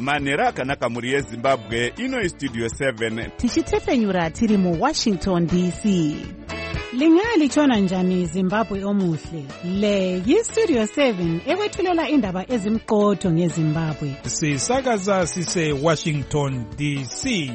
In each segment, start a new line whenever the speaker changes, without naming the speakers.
manhero akanaka mhuri yezimbabwe. Ino Studio 7
tichitefenyura tiri muWashington DC.
Lingalitshona njani Zimbabwe omuhle? Le yiStudio 7 ekwethulela indaba ezimqotho ngeZimbabwe.
Sisakaza sise Washington DC.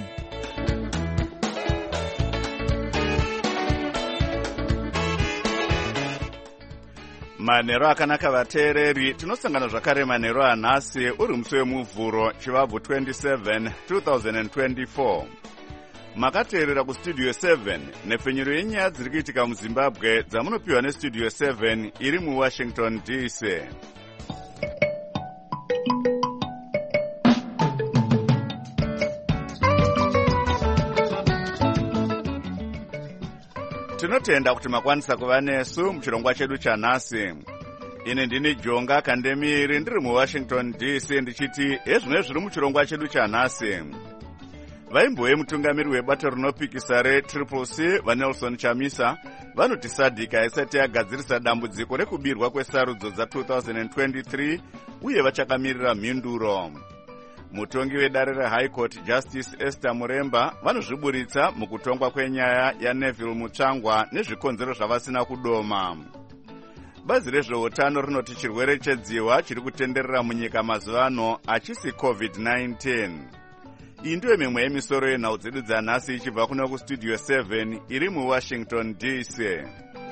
manhero akanaka vateereri, tinosangana zvakare manhero anhasi uri musi wemuvhuro chivabvu 27 2024. Makateerera kuStudio 7 nepfenyuro yenyaya dziri kuitika muZimbabwe dzamunopiwa neStudio 7 iri muWashington DC. Tinotenda kuti makwanisa kuva nesu muchirongwa chedu chanhasi. Ine ndini Jonga Kandemiri ndiri muWashington DC ndichiti ezvimwe zviri muchirongwa chedu chanhasi. Vaimbowe mutungamiri webato rinopikisa reCCC vaNelson Chamisa vanoti SADC haisati yagadzirisa dambudziko rekubirwa kwesarudzo dza2023 uye vachakamirira mhinduro. Mutongi wedare reHigh Court Justice Esther Muremba vanozviburitsa mukutongwa kwenyaya yaNeville Mutsvangwa nezvikonzero zvavasina kudoma. Bazi rezveutano rinoti chirwere chedziwa chiri kutenderera munyika mazuva ano hachisi COVID-19. Iyi ndiyo mimwe yemisoro yenhau dzedu dzanhasi ichibva kuno kuStudio 7 iri muWashington DC.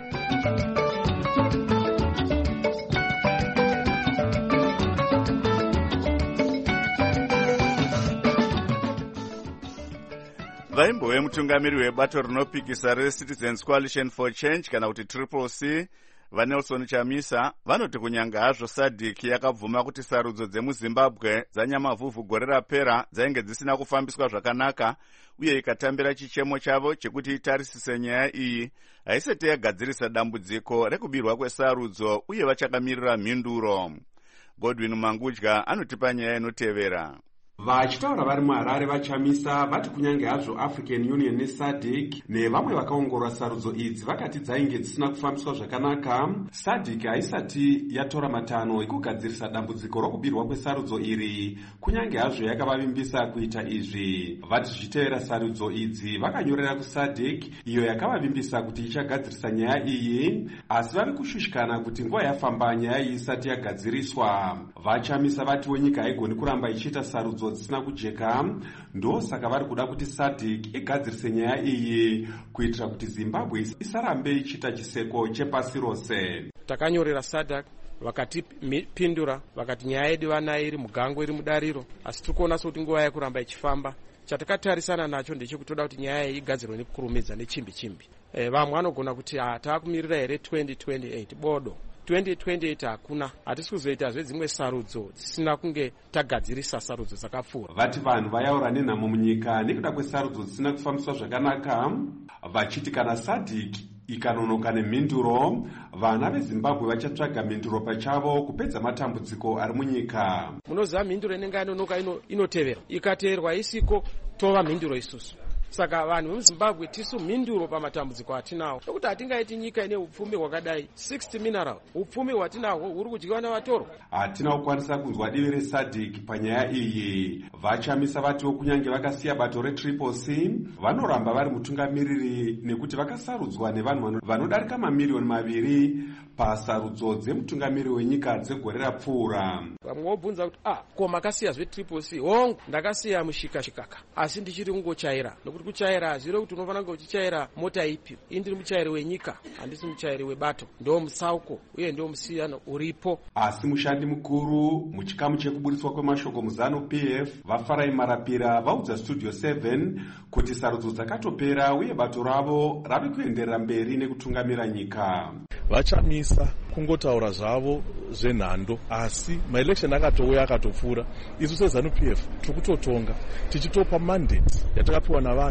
Vaimbowe mutungamiri webato rinopikisa reCitizens Coalition for Change kana kuti CCC vaNelson Chamisa vanoti kunyanga hazvo SADC yakabvuma kuti sarudzo dzemuZimbabwe dzanyamavhuvhu gore rapera dzainge dzisina kufambiswa zvakanaka uye ikatambira chichemo chavo chekuti itarisise nyaya iyi haisati yagadzirisa dambudziko rekubirwa kwesarudzo uye vachakamirira mhinduro. Godwin Mangudya anotipa nyaya inotevera.
Vachitaura vari muHarare vaChamisa vati kunyange hazvo African Union neSADC nevamwe vakaongorora sarudzo idzi vakati dzainge dzisina kufambiswa zvakanaka, SADC haisati yatora matanho ekugadzirisa dambudziko rokubirwa kwesarudzo iri, kunyange hazvo yakavavimbisa kuita izvi. Vati zvichiteera sarudzo idzi vakanyorera kuSADC iyo yakavavimbisa kuti ichagadzirisa nyaya iyi, asi vari kushushikana kuti nguva yafamba nyaya iyi isati yagadziriswa. VaChamisa vatiwo nyika haigoni kuramba ichiita sarudzo dzisina kujeka, ndosaka vari kuda kuti SADC igadzirise nyaya iyi kuitira kuti Zimbabwe isarambe ichiita chiseko chepasi rose.
Takanyorera SADC vakatipindura vakati nyaya yedu vana iri mugango iri mudariro, asi tikuona kuti nguva yekuramba ichifamba. Chatakatarisana nacho ndechekutoda kuti nyaya iyi igadzirwe nekukurumidza nechimbi. Vamwe vanogona kuti taakumirira here 2028 bodo 2028 hakuna, hatisi kuzoita zvedzimwe sarudzo dzisina kunge tagadzirisa sarudzo dzakapfuura.
Vati vanhu vayaura nenhamo munyika nekuda kwesarudzo dzisina kufambiswa zvakanaka, vachiti kana SADC ikanonoka nemhinduro, vana veZimbabwe vachatsvaga mhinduro pachavo kupedza matambudziko ari munyika.
Munoziva mhinduro inenge yanonoka inotevera, ikateerwa isiko tova mhinduro isusu. Saka vanhu vemuZimbabwe tisu mhinduro pamatambudziko atinawo, nokuti hatingaiti nyika ine upfumi hwakadai 60 mineral, upfumi hwatinahwo huri kudyiwa navatorwa.
Hatina kukwanisa kunzwa divi reSADC panyaya iyi. VaChamisa vatiwo kunyange vakasiya bato reCCC vanoramba vari mutungamiriri nekuti vakasarudzwa nevanhu vanodarika mamiliyoni 2 pasarudzo dzemutungamiri wenyika dzegore rapfuura.
Vamwe vobvunza kuti ko makasiya zveCCC? Hongu, ndakasiya mushikashikaka, asi ndichiri kungochaira, nokuti kuchaira hazvire kuti unofanira kunge uchichaira mota ipi. Ini ndiri muchairi wenyika, handisi muchairi webato. Ndo musauko uye ndo musiyano uripo.
Asi mushandi mukuru muchikamu chekuburiswa kwemashoko muZANU-PF vaFarai Marapira vaudza Studio 7 kuti sarudzo dzakatopera uye bato ravo rave kuenderera mberi nekutungamira nyika.
VaChamisa kungotaura zvavo zvenhando, asi maelection akatouya akatopfuura. Isu seZANU-PF tiri kutotonga tichitopa mandate yatakapiwa navanhu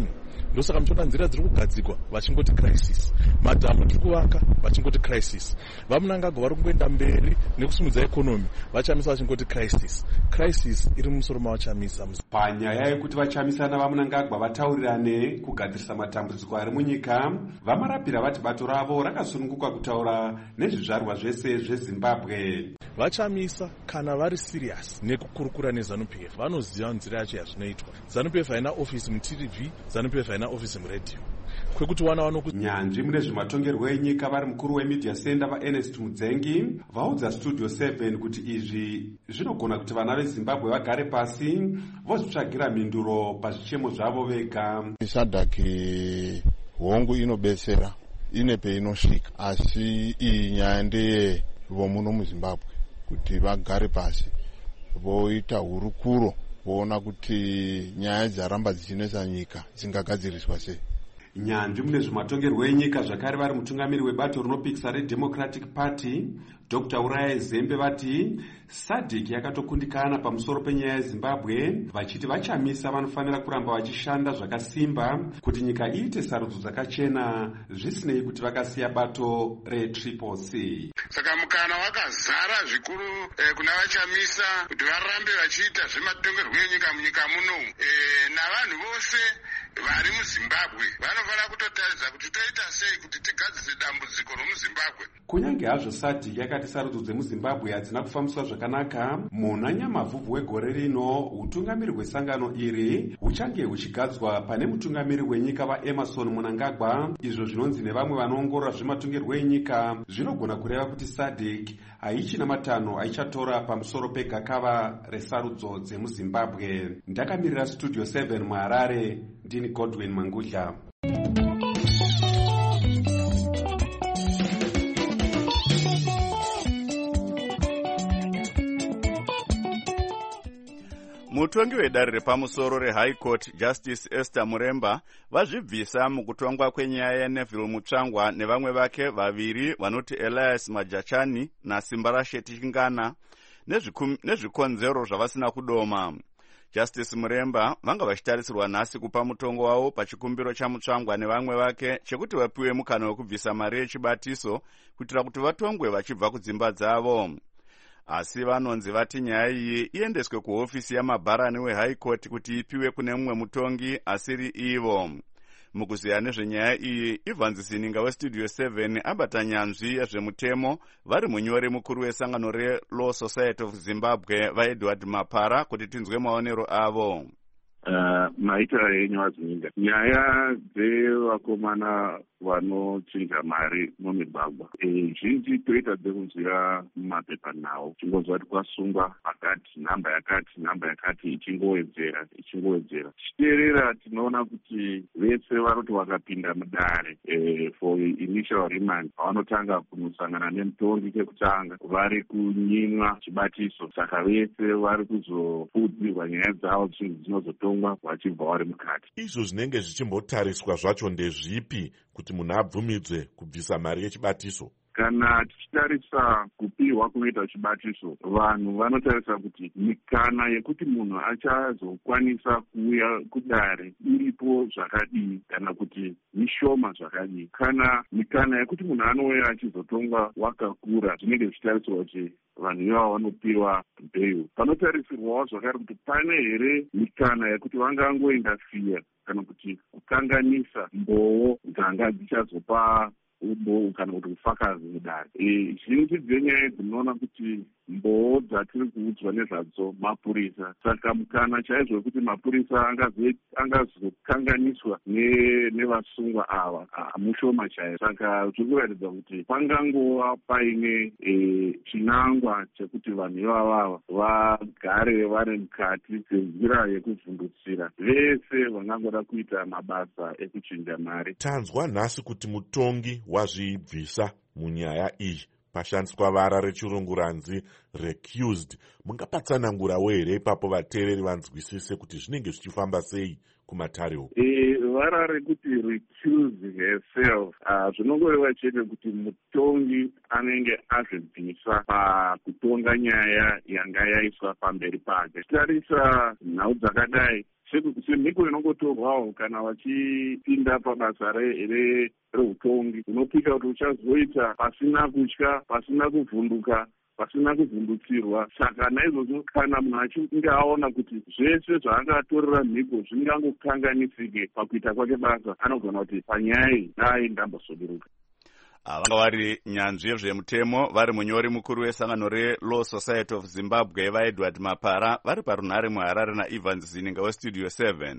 ndosaka muchiona nzira dziri kugadzikwa vachingoti crisis, madhamu tiri kuvaka vachingoti crisis, vamunangagwa vari kungoenda mberi nekusimudza ekonomi vachamisa vachingoti crisis. Crisis iri mumusoro mavachamisa.
Panyaya yekuti vachamisa navamunangagwa vataurirane kugadzirisa matambudziko ari munyika, vamarapira vati bato ravo rakasununguka kutaura nezvizvarwa zvese zveZimbabwe.
Vachamisa kana vari serious nekukurukura neZANU-PF vanoziva nzira yacho yazvinoitwa. ZANU-PF haina ofisi muTV, ZANU-PF haina ofisi muredhiyo. Kwekuti
nyanzvi mune zvematongerwo enyika vari mukuru wemedia center vaErnest Mudzengi vaudza Studio 7 kuti izvi zvinogona kuti vana veZimbabwe vagare pasi vozvitsvagira mhinduro pazvichemo zvavo vega.
SADC hongu inobetsera ine peinosvika, asi iyi nyaya ndeye vomuno muZimbabwe kuti vagare pasi voita hurukuro voona kuti nyaya dzaramba dzichinesa nyika dzingagadziriswa sei.
Nyanzvi mune zvematongerwo enyika zvakare vari mutungamiri webato rinopikisa reDemocratic Party Dr. Uraye Zembe vati SADC yakatokundikana pamusoro penyaya yeZimbabwe vachiti vachamisa vanofanira kuramba vachishanda zvakasimba kuti nyika iite sarudzo dzakachena zvisinei kuti vakasiya bato reTriple-C.
Saka mukana wakazara zvikuru kuna vachamisa kuti varambe vachiita zvematongerwo enyika munyika muno navanhu vose vari muZimbabwe vanofanira kutotaridza kuti toita sei kuti tigadzise dambudziko romuZimbabwe.
Kunyange hazvo SADC yakati sarudzo dzemuZimbabwe hadzina kufambiswa zvakanaka, muna Nyamavhuvhu wegore rino utungamiri hwesangano iri huchange huchigadzwa pane mutungamiri wenyika vaEmmerson Mnangagwa. Izvo zvinonzi nevamwe vanoongorora zvematongerwo enyika zvinogona kureva kuti SADC haichina matanho aichatora pamusoro pegakava resarudzo dzemuZimbabwe. Ndakamirira Studio 7 muHarare, ndini Godwin Mangudla.
Mutongi wedare repamusoro reHigh Court Justice Esther Muremba vazvibvisa mukutongwa kwenyaya yaNeville Mutsvangwa nevamwe vake vaviri vanoti Elias Majachani naSimbara Shetty Chingana nezvikonzero zvavasina kudoma. Justice Muremba vanga vachitarisirwa nhasi kupa mutongo wavo pachikumbiro chaMutsvangwa nevamwe vake chekuti vapiwe mukana wekubvisa mari yechibatiso kuitira kuti vatongwe vachibva kudzimba dzavo. Asi vanonzi vati nyaya iyi iendeswe kuhofisi yamabharani weHigh Court kuti ipiwe kune mumwe mutongi asiri ivo. Mukuziya nezvenyaya iyi, Ivan Zininga weStudio 7 abata nyanzvi yazvemutemo vari munyori mukuru wesangano reLaw Society of Zimbabwe vaEdward Mapara kuti tinzwe maonero avo.
Maitiro enyu Zininga, nyaya dzevakomana vanochinja mari mumigwagwa zhinji toita dzekunzwira mumapepa nawo chingozwa kuti kwasungwa pakati nhamba yakati ichingowedzera chiteerera tinoona kuti vese vanoti vakapinda mudare for initial remand vanotanga kunosangana nemutongi chekutanga vari kunyimwa chibatiso, saka vese vari kuzofudzirwa nyaya dzavo dzinozotongwa vachibva vari mukati.
Izvo zvinenge zvichimbotariswa zvacho ndezvipi kuti munhu abvumidzwe kubvisa mari yechibatiso?
Kana tichitarisa kupiwa kunoita chibatiso, vanhu vanotarisa kuti mikana yekuti munhu achazokwanisa kuuya kudare iripo zvakadii kana kuti mishoma zvakadii. Kana mikana yekuti munhu anouya achizotongwa wakakura, zvinenge zvichitariswa kuti vanhu ivavo vanopiwa bail. Panotarisirwawo zvakare kuti pane here mikana yekuti vangangoenda fiya kana kuti kukanganisa mbowo dzanga dzichazopa ubo kana kuti kufakazi mudare. Zhinji dzenyaya dzinoona kuti mbowo dzatiri kuudzwa nezvadzo mapurisa, saka mukana chaizvo wekuti mapurisa angazokanganiswa nevasungwa ava mushoma chaizvo. Saka tiri kuratidza kuti pangangova paine chinangwa chekuti vanhu ivava vagare vari mukati senzira yekuvhundutsira vese vangangoda kuita mabasa ekuchinja mari.
Tanzwa nhasi kuti mutongi wazvibvisa munyaya iyi pashandiswa vara rechirungu ranzi recused. Mungapatsanangurawo here ipapo vateereri vanzwisise kuti zvinenge zvichifamba sei kumatare uku?
Vara rekuti recuse herself zvinongoreva chete kuti mutongi anenge azvibvisa pakutonga nyaya yanga yaiswa pamberi pake. Titarisa nhau dzakadai, semhiko inongotorwawo kana vachipinda pabasa reutongi. Unopika kuti uchazoita pasina kutya, pasina kuvhunduka, pasina kuvhundutsirwa. Saka naizvozvo kana munhu achinge aona kuti zvese zvaangatorera mhiko zvingangokanganisike pakuita kwake basa, anogona kuti panyaya iyi dai ndambosuduruka.
Vanga vari nyanzvi yezvemutemo vari munyori mukuru wesangano reLaw Society of Zimbabwe vaEdward Mapara vari parunhare muHarare naEvans Zininga weStudio 7.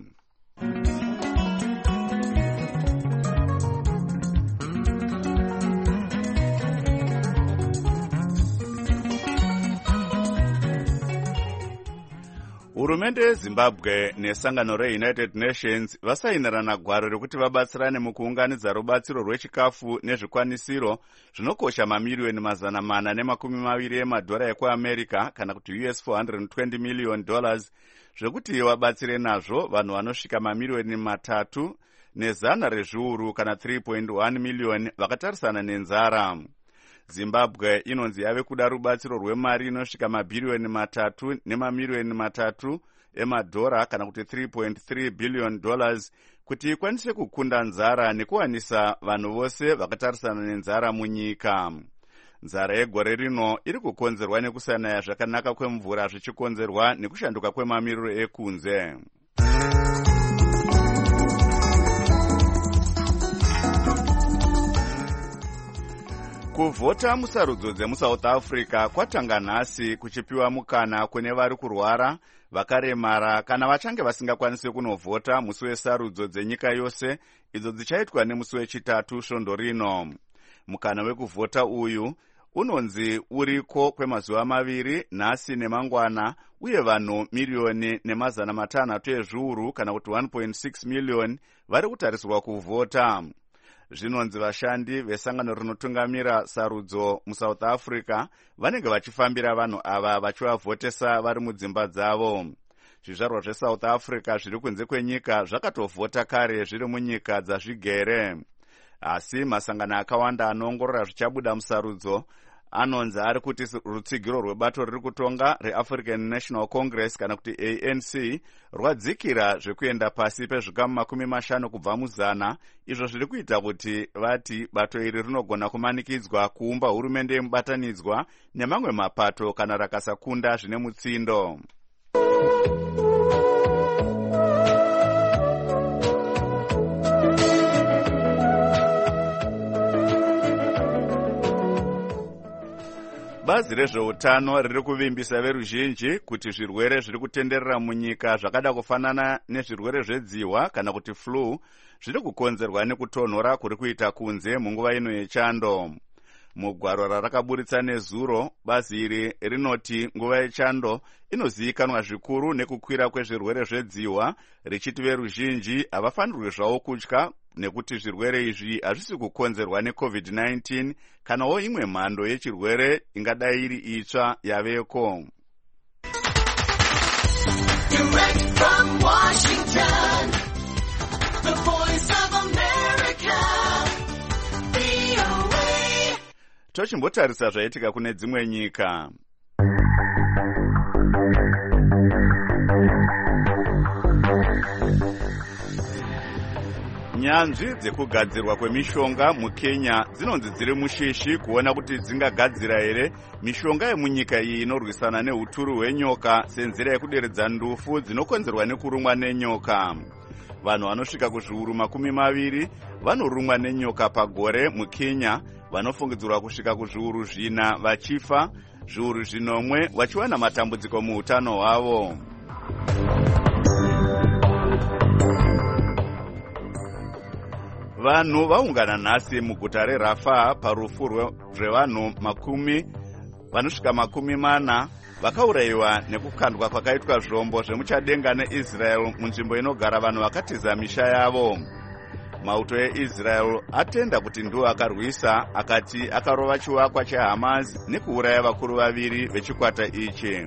Hurumende yeZimbabwe nesangano reUnited Nations vasainirana gwaro rekuti vabatsirane mukuunganidza rubatsiro rwechikafu nezvikwanisiro zvinokosha mamiliyoni 420 emadhora ekuAmerica kana kuti US $420 million zvekuti vabatsire nazvo vanhu vanosvika mamiliyoni 300 rezviuru kana 3.1 miliyoni vakatarisana nenzara. Zimbabwe inonzi yave kuda rubatsiro rwemari inosvika mabhiriyoni 3 nemamiliyoni 3 emadhora kana kuti $3.3 billion kuti ikwanise kukunda nzara nekuwanisa vanhu vose vakatarisana nenzara munyika. Nzara yegore rino iri kukonzerwa nekusanaya zvakanaka kwemvura zvichikonzerwa nekushanduka kwemamiriro ekunze. Kuvhota musarudzo dzemuSouth Africa kwatanga nhasi kuchipiwa mukana kune vari kurwara, vakaremara kana vachange vasingakwanisi kunovhota musi wesarudzo dzenyika yose idzo dzichaitwa nemusi wechitatu svondo rino. Mukana wekuvhota uyu unonzi uriko kwemazuva 2 nhasi nemangwana uye vanhu 1,500,000 ezviuru kana kuti 1.6 miliyoni vari kutarisirwa kuvhota. Zvinonzi vashandi vesangano rinotungamira sarudzo muSouth Africa vanenge vachifambira vanhu ava vachivavhotesa vari mudzimba dzavo. Zvizvarwa zveSouth Africa zviri kunze kwenyika zvakatovhota kare zviri munyika dzazvigere. Asi masangano akawanda anoongorora zvichabuda musarudzo anonzi ari kuti rutsigiro rwebato riri kutonga reAfrican National Congress kana kuti ANC rwadzikira zvekuenda pasi pezvikamu 50 kubva muzana, izvo zviri kuita kuti vati bato iri rinogona kumanikidzwa kuumba hurumende yemubatanidzwa nemamwe mapato kana rakasakunda zvine mutsindo. Bazi rezveutano riri kuvimbisa veruzhinji kuti zvirwere zviri kutenderera munyika zvakada kufanana nezvirwere zvedzihwa kana kuti flu zviri kukonzerwa nekutonhora kuri kuita kunze munguva ino yechando. Mugwaro rarakaburitsa nezuro, bazi iri rinoti nguva yechando inozivikanwa zvikuru nekukwira kwezvirwere zvedzihwa, richiti veruzhinji havafanirwi zvavo kutya nekuti zvirwere izvi hazvisi kukonzerwa neCovid-19 kanawo imwe mhando yechirwere ingadai iri itsva yaveko. Direct from Washington, the voice of America, VOA. Tochimbotarisa zvaitika kune dzimwe nyika. Nyanzvi dzekugadzirwa kwemishonga muKenya dzinonzi dziri mushishi kuona kuti dzingagadzira here mishonga yemunyika iyi inorwisana neuturu hwenyoka senzira yekuderedza ndufu dzinokonzerwa nekurumwa nenyoka. Vanhu vanosvika kuzviuru 20 vanorumwa nenyoka pagore muKenya, vanofungidzirwa kusvika kuzviuru 4 vachifa, zviuru 5 vachiwana matambudziko muutano hwavo. Vanhu vaungana nhasi muguta reRafah parufu rwevanhu vanosvika 40 vakaurayiwa nekukandwa kwakaitwa zvombo zvemuchadenga neIsrael munzvimbo inogara vanhu vakatiza misha yavo. Mauto eIsrael atenda kuti ndiwo akarwisa, akati akarova chivakwa cheHamas nekuuraya vakuru 2 vechikwata ichi.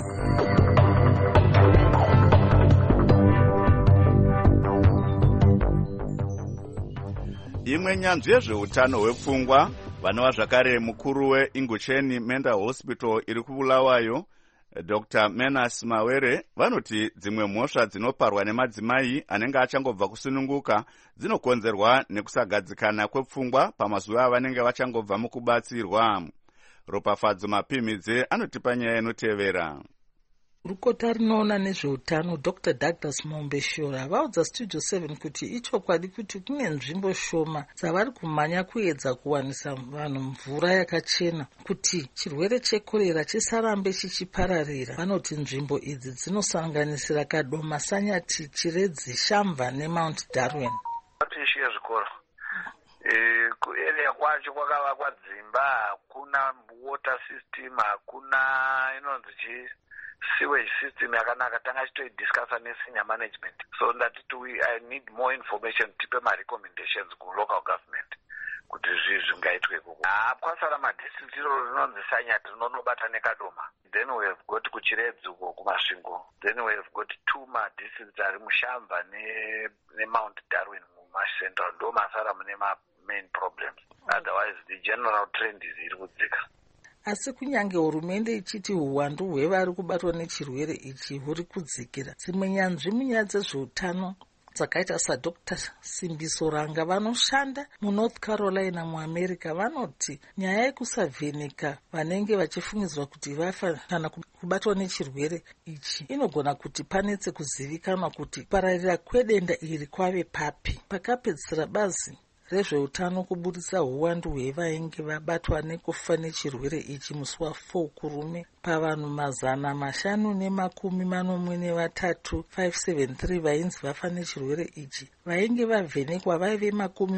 Imwe nyanzvi yezveutano hwepfungwa vanova zvakare mukuru weIngucheni Mental Hospital iri kuBulawayo Dr. Menas Mawere vanoti dzimwe mhosva dzinoparwa nemadzimai anenge achangobva kusununguka dzinokonzerwa nekusagadzikana kwepfungwa pamazuva avanenge vachangobva mukubatsirwa. Ropafadzo Mapimidze anotipa nyaya inotevera.
Rukota rinoona nezveutano Dr. Douglas Mombeshora vaudza Studio 7 kuti ichokwadi kuti kune nzvimbo shoma dzavari kumhanya kuedza kuwanisa vanhu mvura yakachena kuti chirwere chekorera chisarambe chichipararira. Vanoti nzvimbo idzi dzinosanganisira Kadoma, Sanyati, Chiredzi, Shamva neMount Darwin.
Ishu yezvikoro kuarea kwacho kwakavakwa dzimba, hakuna water system, hakuna inonzi sewage system yakanaka. Tanga chitoidiscussa nesenior management, so that I need more information tipe recommendations ku local government kuti zvingaitwe kuko. Kwasara madistrict rinonzi Sanyati rinonobata neKadoma, then we have got kuChiredzi uko kumasvingo, then we have got 2 madistricts ari muShamva neMount Darwin mumacentral, ndo masara mune main problems. Otherwise the general trend iri kudzika.
Asi kunyange hurumende ichiti uwandu hwevari kubatwa nechirwere ichi huri kudzikira, dzimwe nyanzvi munyaya dzezveutano dzakaita saDr. Simbiso Ranga vanoshanda muNorth Carolina muAmerica vanoti nyaya yekusavheneka vanenge vachifungidzwa kuti vafa kana kubatwa nechirwere ichi inogona kuti panetse kuzivikanwa kuti kupararira kwedenda iri kwave papi. Pakapedzisira bazi rezveutano kubudisa uwandu hwevainge vabatwa nekufa nechirwere ichi musi wa4 kurume pavanhu 543 573 vainzi vafa nechirwere ichi. Vainge vavhenekwa vaive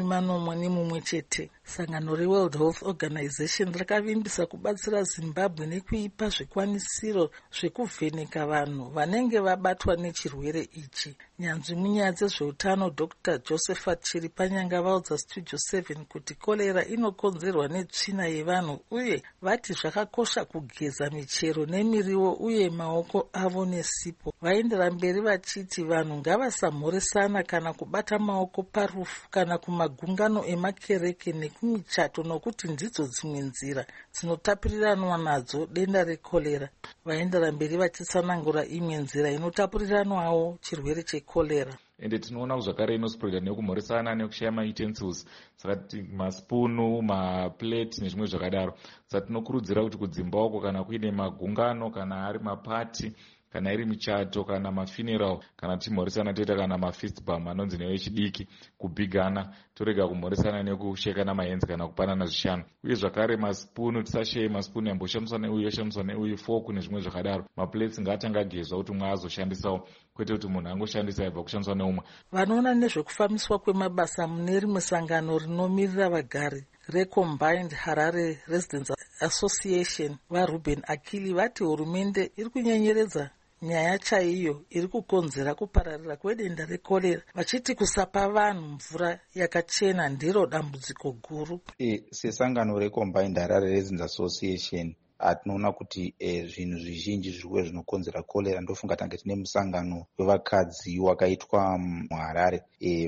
41 chete. Sangano reWorld Health Organization rakavimbisa kubatsira Zimbabwe nekuipa zvikwanisiro zvekuvheneka vanhu vanenge vabatwa nechirwere ichi. Nyanzvi munyaya dzezveutano Dr. Josephat Chiripanyanga vaudza Studio 7 kuti kolera inokonzerwa netsvina yevanhu uye vati zvakakosha kugeza michero nemiriwo uye maoko avo nesipo. Vaendera mberi vachiti vanhu ngavasamhoresana kana kubata maoko parufu kana kumagungano emakereke nekumichato nokuti ndidzo dzimwe nzira dzinotapuriranwa nadzo denda rekolera. Vaendera mberi vachitsanangura imwe nzira inotapuriranwawo chirwere chekolera.
Ende tinoona zvakare inospreada nekumhoresana nekushaya mautensils, saka masipunu, maplate nezvimwe zvakadaro. Saka tinokurudzira kuti kudzimba uko kana kuine magungano, kana ari mapati, kana iri michato, kana mafuneral, kana timhoresana toita kana mafistbum anonzi nevechidiki, kubhigana torega kumhoresana nekushekana mahenzi kana kupanana zvishanu. Uye zvakare masipunu tisashaye masipunu yamboshandiswa neuyu yoshandiswa neuyu, fork nezvimwe zvakadaro. Maplates ngaatanga agezwa kuti umwe azoshandisawo, kwete kuti munhu angoshandisa aibva kushandiswa neumwe.
Vanoona nezvekufambiswa kwemabasa mune rimwe sangano rinomirira vagari reCombined Harare Residents Association vaRuben Akili vati hurumende iri kunyenyeredza nyaya chaiyo iri kukonzera kupararira kwedenda rekorera, vachiti kusapa vanhu mvura yakachena ndiro dambudziko guru.
Sesangano reCombined Harare Residents Association atinoona kuti zvinhu zvizhinji zvirikuwe zvinokonzera kolera. Ndofunga tange tine musangano wevakadzi wakaitwa muHarare,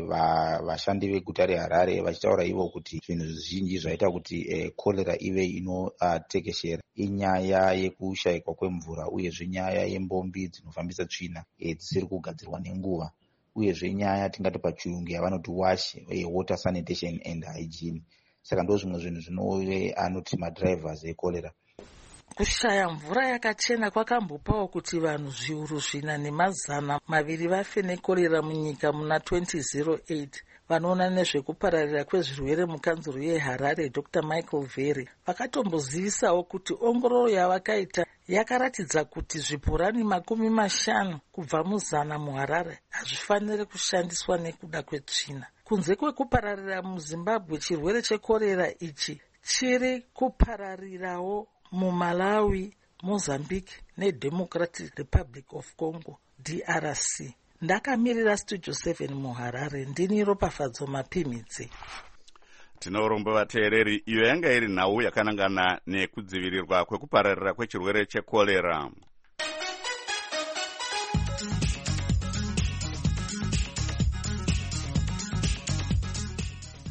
vashandi veguta reHarare vachitaura ivo kuti zvinhu zvizhinji zvaita kuti kolera ive inotekeshera inyaya yekushayikwa kwemvura, uyezve nyaya yembombi dzinofambisa tsvina dzisiri kugadzirwa nenguva, uyezve nyaya tingati pachirungu yavanoti wash, water sanitation and hygiene. Saka ndo zvimwe zvinhu zvinove anoti madrivers ekolera.
Kushaya mvura yakachena kwakambopawo kuti vanhu zviuru 402 vafe nekorera munyika muna 2008. Vanoona nezvekupararira kwezvirwere mukanzuro yeHarare Dr. Michael Vere vakatombozivisawo kuti ongororo yavakaita yakaratidza kuti zvibhorani 50 kubva muzana muHarare hazvifaniri kushandiswa nekuda kwetsvina. Kunze kwekupararira muZimbabwe, chirwere chekorera ichi chiri kupararirawo muMalawi, Mozambique neDemocratic Republic of Congo DRC. Ndakamirira Studio 7 muHarare, ndini Ropafadzo Mapimidze.
Tinorombo vateereri, iyo yanga iri nhau yakanangana nekudzivirirwa kwekupararira kwechirwere chekolera.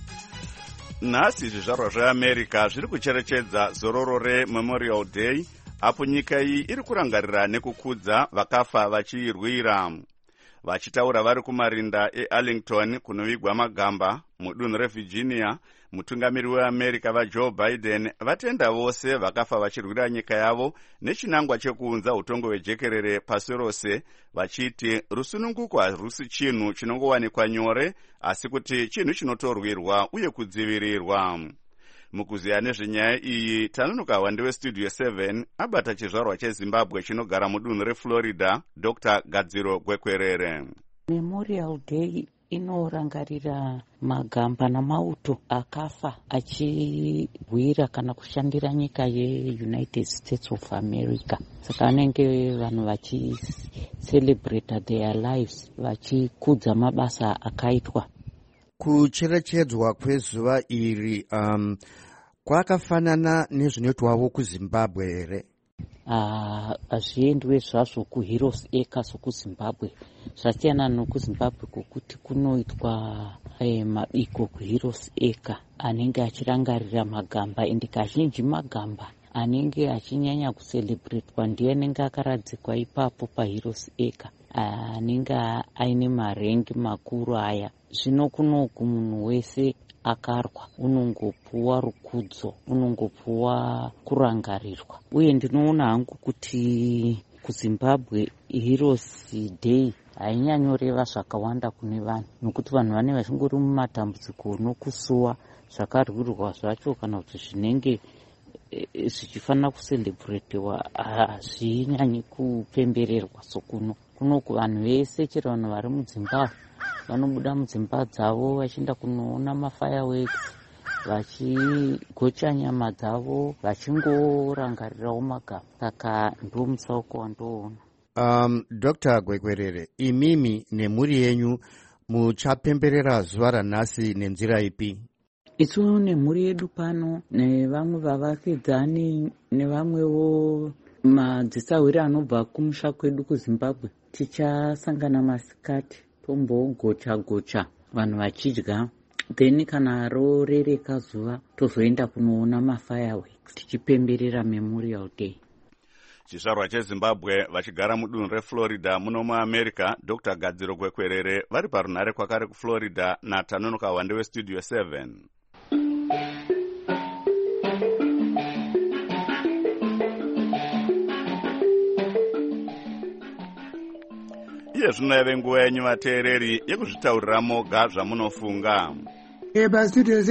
Nhasi zvizvarwa zveAmerica zviri kucherechedza zororo reMemorial Day, apo nyika iyi iri kurangarira nekukudza vakafa vachiirwira. Vachitaura vari kumarinda eArlington kunovigwa magamba mudunhu reVirginia, mutungamiri weAmerica vaJoe Biden vatenda vose vakafa vachirwira nyika yavo nechinangwa chekuunza utongo hwejekerere pasi rose, vachiti rusununguko harusi chinhu chinongowanikwa nyore, asi kuti chinhu chinotorwirwa uye kudzivirirwa. Mukuziya nezvenyaya iyi tanonoka wande westudio 7 abata chizvarwa cheZimbabwe chinogara mudunhu reFlorida, Dr. Gadziro Gwekwerere.
Memorial Day inorangarira magamba namauto akafa achirwira kana kushandira nyika yeUnited States of America. Saka anenge vanhu vachicelebrate their lives, vachikudza mabasa akaitwa.
Kucherechedzwa kwezuva iri kwakafanana nezvinoitwawo kuZimbabwe here?
Hazviendwe zvazvo kuHeroes Acre sokuZimbabwe. Zvasiyana nokuZimbabwe kokuti kunoitwa mabiko kuHeroes Acre anenge achirangarira magamba, ende kazhinji magamba anenge achinyanya kucelebratwa ndiye anenge akaradzikwa ipapo paHeroes Acre, anenge aine marengi makuru aya. Zvino kunoku munhu wese akarwa unongopuwa rukudzo, unongopuwa kurangarirwa. Uye ndinoona hangu kuti kuZimbabwe Heroes Day hainyanyoreva zvakawanda kune vanhu, nokuti vanhu vane vachingori mumatambudziko nokusuwa zvakarwirwa zvacho kana kuti zvinenge zvichifanira kucelebratewa hazvinyanyi kupembererwa sokuno. Kunoku vanhu vese chero vanhu vari mudzimbavhu vanobuda mudzimba dzavo vachienda kunoona mafireworks, vachigocha nyama dzavo, vachingorangarirawo magamba. Saka ndo musauko wandoona.
Dr. Gwekwerere, imimi nemhuri yenyu muchapemberera zuva ranhasi nenzira ipi?
Isu nemhuri yedu pano nevamwe vavakidzani nevamwewo madzisawiri anobva kumusha kwedu kuZimbabwe, tichasangana masikati tombogocha vanhu vachidya, then kana rorereka zuva tozoenda kunoona mafireworks tichipemberera Memorial Day.
Chizvarwa cheZimbabwe vachigara mudunhu reFlorida muno muAmerica, Dr. Gadziro Gwekwerere vari parunhare kwakare kuFlorida natanonoka wande westudio 7. Iye zvino yave nguva yenyu vateereri yekuzvitaurira moga zvamunofunga.
Pastudio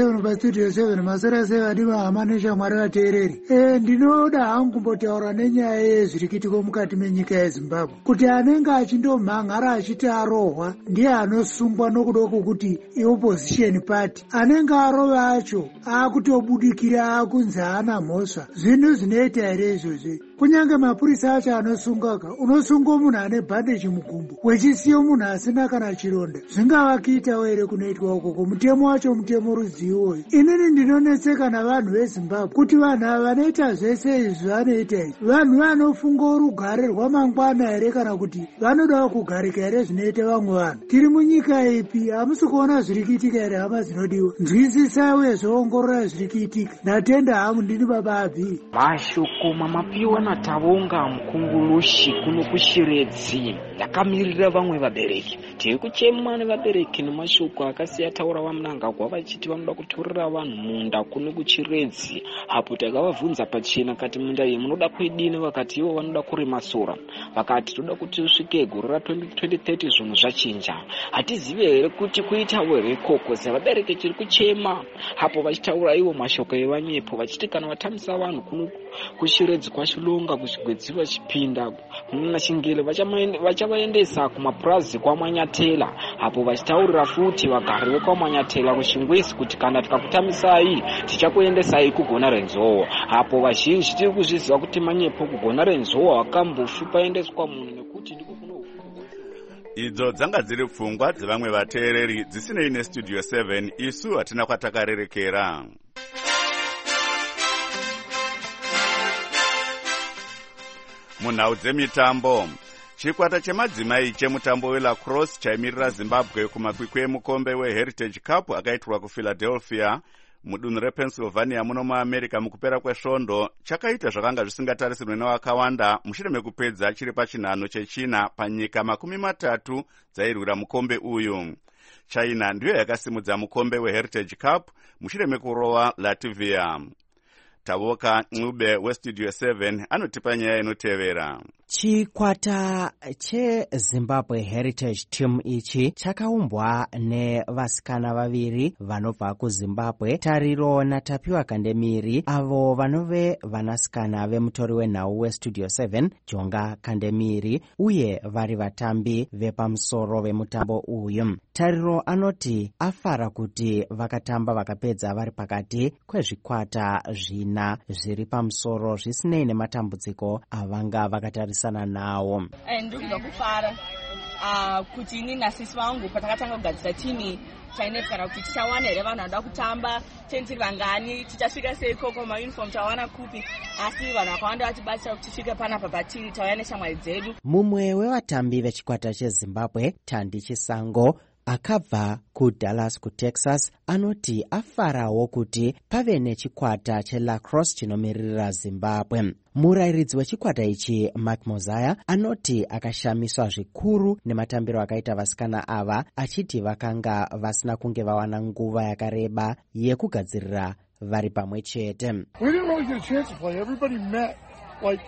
7 masora sevadiwa hama neshamwari vateereri. Ndinoda hangu kumbotaura nenyaya yezvirikitiko mukati menyika yeZimbabwe, kuti anenge achindomhan'ara achiti arohwa ndiye anosungwa nokuda kwokuti opposition party anenge arova acho akutobudikira akunzi haana mhosva. Zvinhu zvinoita here izvozvi? Kunyange mapurisa acho anosungaka, unosunga munhu ane bhandeji mugumbo wechisiyo munhu asina kana chironda. Zvingavakiitawo here kunoitwa ukoko? Mutemo wacho mutemo ruzivo. Inini ndinonetseka navanhu veZimbabwe kuti vanhu ava vanoita zvese izvi vanoita izvi, vanhu vanofunga rugare rwamangwana here kana kuti vanodawo kugarika here zvinoita vamwe vanhu? Tiri munyika ipi? Hamusi kuona zviri kuitika here hama dzinodiwa? Nzwisisai uye zvoongorora zviri kuitika. Ndatenda hangu ndini baba abhii.
Mashoko mamapiwa natavonga mukungulushi kuno kushiredzi yakamirira vamwe vabereki. Tiri kuchemwa nevabereki nemashoko akasiyataura vamunangagwa vachiti vanoda kutorera vanhu munda kuno kuchiredzi. Hapo takavabvunza pachena kati munda iyi munoda kuidini, vakati ivo vanoda kurima sora. Vakati toda kuti usvike gore ra2030 zvinhu zvachinja. Hatizivi here kuti kuitawo here ikoko, sevabereki tiri kuchema. Hapo vachitaura ivo mashoko evanyepo vachiti kana vatamisa vanhu kuno kushiredzi kwashilonga kuchigwedzi vachipinda kunana Chingele vachavaendesa kumapurazi kwaManyatela. Hapo vachitaurira futi vagari vekwaManyatela kuchingwezi kuti kana tikakutamisai tichakuendesai kugona renzowa. Hapo vazhinji tiri kuzviziva kuti manyepo kugona renzowa wakambofi paendeswa munhu nekuti ndiko kuno.
Idzo dzanga dziri pfungwa dzevamwe vateereri dzisinei nestudio 7, isu hatina kwatakarerekera. Munhau dzemitambo, chikwata chemadzimai chemutambo welacrosse chaimirira Zimbabwe kumakwikwi emukombe weHeritage Cup akaitirwa kuPhiladelphia mudunhu repennsylvania muno muamerica mukupera kwesvondo chakaita zvakanga zvisingatarisirwe nevakawanda mushure mekupedza chiri pachinhano chechina panyika 30 dzairwira mukombe uyu. China ndiyo yakasimudza mukombe weHeritage Cup mushure mekurova Latvia. Tavoka Ncube weStudio 7 anotipa nyaya inotevera.
Chikwata cheZimbabwe Heritage Team ichi chakaumbwa nevasikana vaviri vanobva kuZimbabwe, Tariro naTapiwa Kandemiri, avo vanove vanasikana vemutori wenhau weStudio 7 Jonga Kandemiri, uye vari vatambi vepamusoro vemutambo uyu. Tariro anoti afara kuti vakatamba vakapedza vari pakati kwezvikwata zvina zviri pamusoro zvisinei nematambudziko avanga vakatarisana nawo.
Ndiri kubva kufara kuti ini nasisi vangu patakatanga kugadzira timi tainetsana kuti tichawana here vanhu vanoda kutamba, tiri vangani, tichasvika sei ikoko, mauniform tawana kupi, asi vanhu vakawanda vatibatsira kuti tisvike panapa patiri, tauya neshamwari dzedu.
Mumwe wevatambi vechikwata cheZimbabwe, Tandi Chisango, akabva kuDallas kuTexas, anoti afarawo kuti pave nechikwata chelacrosse chinomiririra Zimbabwe. Murayiridzi wechikwata ichi Mark Mosiah anoti akashamiswa zvikuru nematambiro akaita vasikana ava, achiti vakanga vasina kunge vawana nguva yakareba yekugadzirira vari pamwe chete.
We didn't really get a chance to play. Everybody met like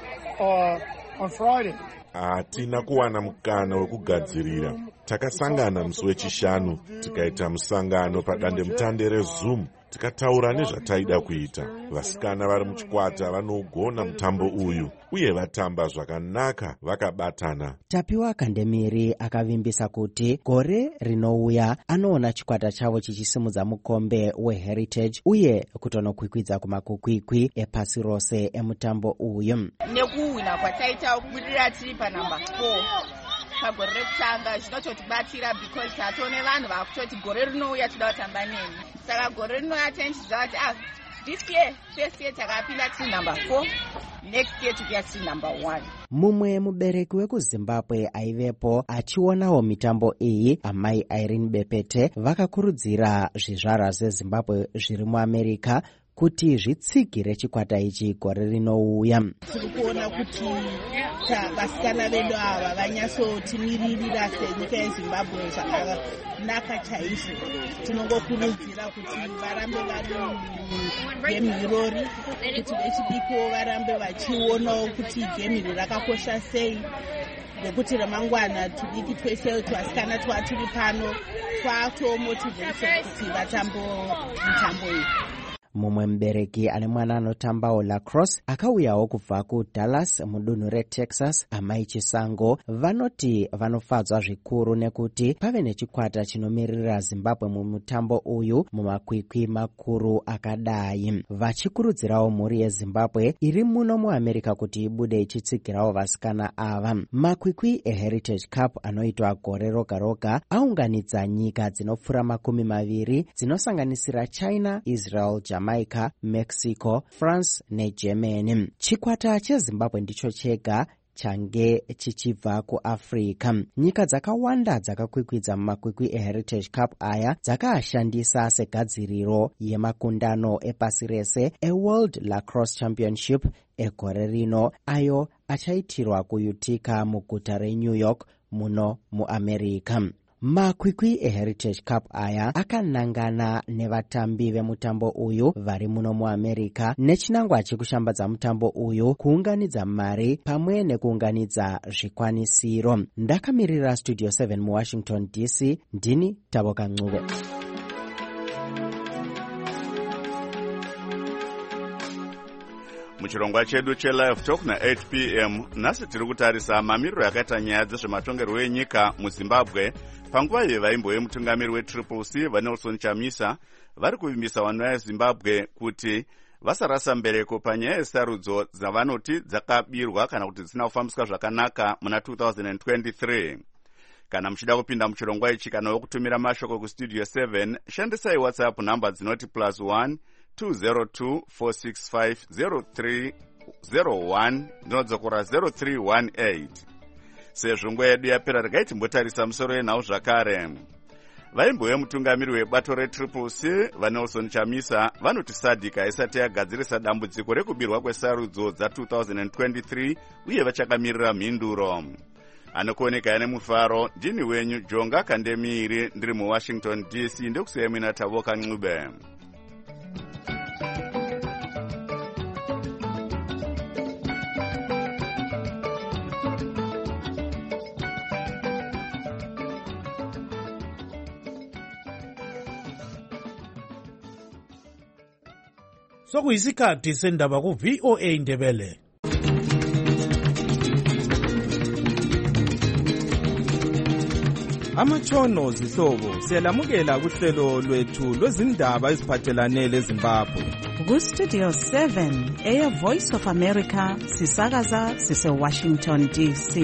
on Friday.
Hatina kuwana mukana wekugadzirira. Takasangana musi wechishanu tikaita musangano padandemutande reZoom tikataura nezvataida kuita. Vasikana vari muchikwata vanogona mutambo uyu uye vatamba zvakanaka vakabatana.
Tapiwa Kandemiri akavimbisa kuti gore rinouya anoona chikwata chavo chichisimudza mukombe weHeritage uye kutonokwikwidza kumakukwikwi epasi rose emutambo uyu.
Nekuwina kwataita kubudirira tiri panamba 4 pagore rekutanga zvinototibatsira because tatone vanhu vakutoti gore rinouya toda kutamba nemi. Saka gore rinouya tenchiziva kuti this year first year takapinda tiri number 4, next year tichiya tiri number 1.
Mumwe mubereki wekuZimbabwe aivepo achionawo mitambo iyi, amai Irene Bepete, vakakurudzira zvizvarwa zveZimbabwe zviri muAmerica kuti zvitsigire chikwata ichi gore rinouya.
Tiri kuona kuti vasikana vedu ava vanyatsotimirira senyika yeZimbabwe zvakanaka chaizvo. Tinongokurudzira kuti varambe vari gemu irori, kuti vechidiko varambe vachionawo kuti gemu iri rakakosha sei, nekuti ramangwana tudiki twese twasikana twatiri pano twatomotivation kuti vatambo mitambo iyi.
Mumwe mubereki ane mwana anotambawo lacrosse akauyawo kubva kuDallas mudunhu reTexas, amai Chisango, vanoti vanofadzwa zvikuru nekuti pave nechikwata chinomiririra Zimbabwe mumutambo uyu mumakwikwi makuru akadai, vachikurudzirawo mhuri yeZimbabwe iri muno muAmerica kuti ibude ichitsigirawo vasikana ava. Makwikwi eHeritage Cup anoitwa gore roga roga aunganidza nyika dzinopfuura 20 dzinosanganisira China, Israel, Jamaica, Mexico, France neGermany. Chikwata cheZimbabwe ndicho chega change chichibva kuAfrica. Nyika dzakawanda dzakakwikwidza mumakwikwi eHeritage Cup aya dzakaashandisa segadziriro yemakundano epasi rese eWorld Lacrosse Championship egore rino, ayo achaitirwa kuUtica muguta reNew York muno muAmerica. Makwikwi eHeritage Cup aya akanangana nevatambi vemutambo uyu vari muno muAmerica nechinangwa chekushambadza mutambo uyu, kuunganidza mari pamwe nekuunganidza zvikwanisiro. Ndakamirira Studio 7 muWashington DC, ndini Tavoka Ncube.
Muchirongwa chedu cheLive Talk na 8 p.m. nhasi tiri kutarisa mamiriro yakaita nyaya dzezvematongerwo enyika muZimbabwe panguva yevaimbo yemutungamiri weCCC vaNelson Chamisa vari kuvimbisa vanhu veZimbabwe kuti vasarasa mbereko panyaya yesarudzo dzavanoti dzakabirwa kana kuti dzisina kufambiswa zvakanaka muna 2023. Kana muchida kupinda muchirongwa ichi kana wokutumira mashoko kuStudio 7, shandisai WhatsApp namba dzinoti +1 202 465 0301 ndinodzokora 0318. Sezvo nguva yedu yapera regai timbotarisa musoro yenhau zvakare. vaimbouya mutungamiri webato retriple C vaNelson Chamisa vanoti SADC haisati yagadzirisa dambudziko rekubirwa kwesarudzo dza2023 uye vachakamirira mhinduro. Anokuoneka ane mufaro, ndini wenyu Jonga Kandemiri, ndiri muWashington DC, ndekusiyai mina Tavoka Ncube.
Sokuyisikhathi sendaba ku VOA Ndebele.
Amatshono zihlobo siyalamukela kuhlelo lwethu lwezindaba eziphathelane leZimbabwe.
Ku Studio 7 Air Voice of America sisakaza sise Washington DC.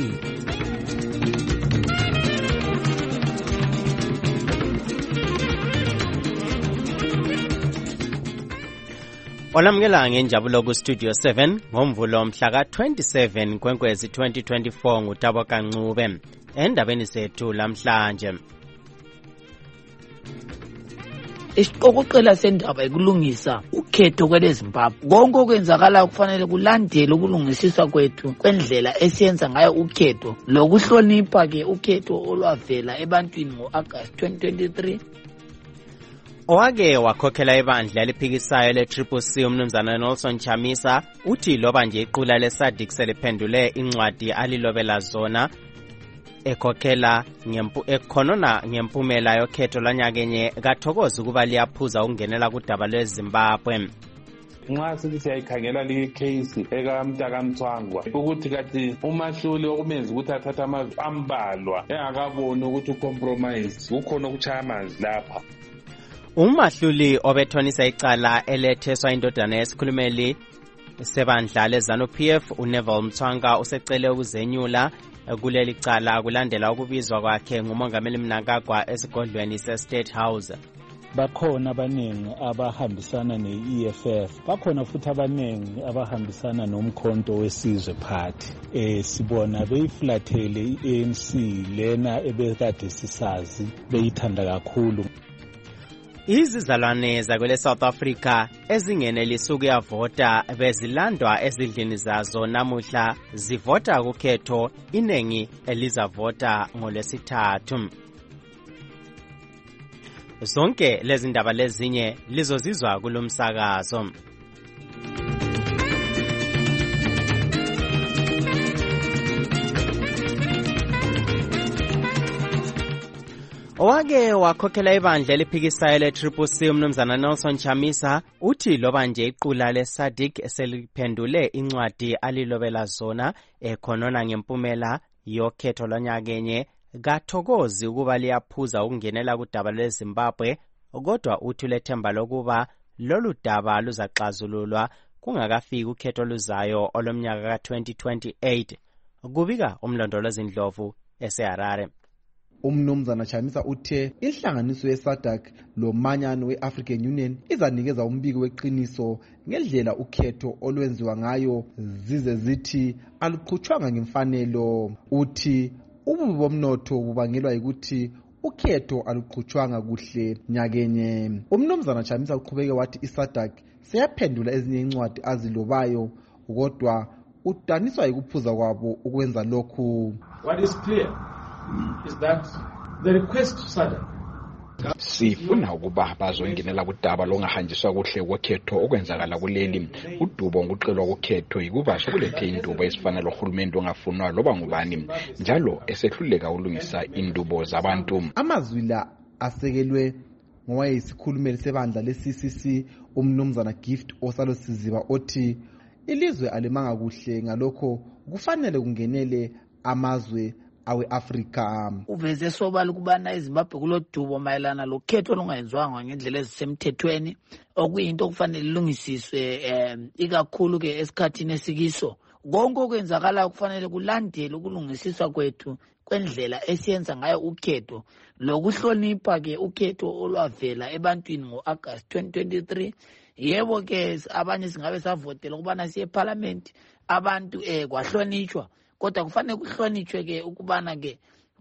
Olamukela ngenjabulo ku Studio 7 ngomvulo mhla ka-27 Kwenkwezi 2024 nguTaboka Ncube. Endabeni zethu lamhlanje.
Isiqokoqela sendaba ekulungisa ukhetho kweleZimbabwe. Konke okwenzakala kufanele kulandele ukulungisiswa kwethu kwendlela esiyenza ngayo ukhetho lokuhlonipha ke ukhetho olwavela ebantwini ngo-August 2023.
Owake wakhokhela ibandla eliphikisayo le-Triple C umnumzana Nelson Chamisa uthi loba nje iqula le-SADC seliphendule incwadi alilobela zona ekhonona ngempumela yokhetho lwanyakenye kathokozi ukuba liyaphuza ukungenela kudaba lweZimbabwe.
Nxa sithi siyayikhangela le case ekamntaka Mthwangwa ukuthi kathi umahluli okumenza ukuthi athathe amazwi ambalwa engakaboni ukuthi ucompromise ukhona ukuchaya amanzi lapha.
Umahluli obethonisa icala eletheswa indodana yesikhulumeli sebandla leZANU-PF uNeville Mthwanga usecele ukuzenyula kuleli cala kulandela ukubizwa kwakhe ngumongameli Mnangagwa esigodlweni se-State House.
Bakhona abaningi abahambisana ne-EFF, bakhona futhi abaningi abahambisana nomkhonto wesizwe party. Sibona beyiflathele i-ANC lena ebekade sisazi beyithanda kakhulu.
Izizalwane zakwele South Africa ezingenelisi ukuyavota bezilandwa ezindlini zazo namuhla zivota kukhetho iningi elizavota ngoLwesithathu. Zonke lezi ndaba lezinye lizozizwa kulomsakazo. Owake wakhokhela ibandla eliphikisayo le-Triple C umnumzana Nelson Chamisa uthi loba nje iqula le-SADC seliphendule incwadi alilobela zona ekhonona ngempumela yokhetho lwanyakenye kathokozi ukuba liyaphuza ukungenela kudaba lweZimbabwe, kodwa uthi lethemba lokuba lolu daba luzaxazululwa kungakafiki ukhetho oluzayo olomnyaka ka-2028. Kubika umlondolozi Ndlovu eseHarare.
Umnumzana Chamisa uthe inhlanganiso ye-SADC lomanyano we-African Union izanikeza umbiko weqiniso ngendlela ukhetho olwenziwa ngayo zize zithi aluqhutshwanga ngemfanelo. Uthi ububi bomnotho bubangelwa yikuthi ukhetho aluqhutshwanga kuhle nyakenye. Umnumzana Chamisa uqhubeke wathi i-SADC seyaphendula ezinye incwadi azilobayo kodwa udaniswa yikuphuza kwabo ukwenza lokhu.
What is clear is that the request to SADC
sifuna ukuba bazongenela kudaba longahanjiswa kuhle kokhetho okwenzakala kuleli udubo nguqelwa kokhetho yikubasho kulethe indubo esifana lohulumende ongafunwa loba ngubani njalo esehluleka ulungisa indubo zabantu.
Amazwi la asekelwe ngowayesikhulumeli sebandla le-CCC umnumzana Gift Osalosiziba othi ilizwe alimanga kuhle ngalokho kufanele kungenele amazwe awe-Afrika.
Uveze sobala ukubana eZimbabwe kulodubo mayelana lokhetho olungayenziwanga ngendlela ezisemthethweni okuyinto okufanele ilungisiswe ikakhulu ke esikhathini esikiso. Konke okwenzakala kufanele kulandele ukulungisiswa kwethu kwendlela esiyenza ngayo ukhetho lokuhlonipha ke ukhetho olwavela ebantwini ngo-August 2023. Yebo ke abanye singabe savotela ukubana siye eParliament abantu kwahlonitshwa, kodwa kufanele kuhlonitshwe ke ukubana ke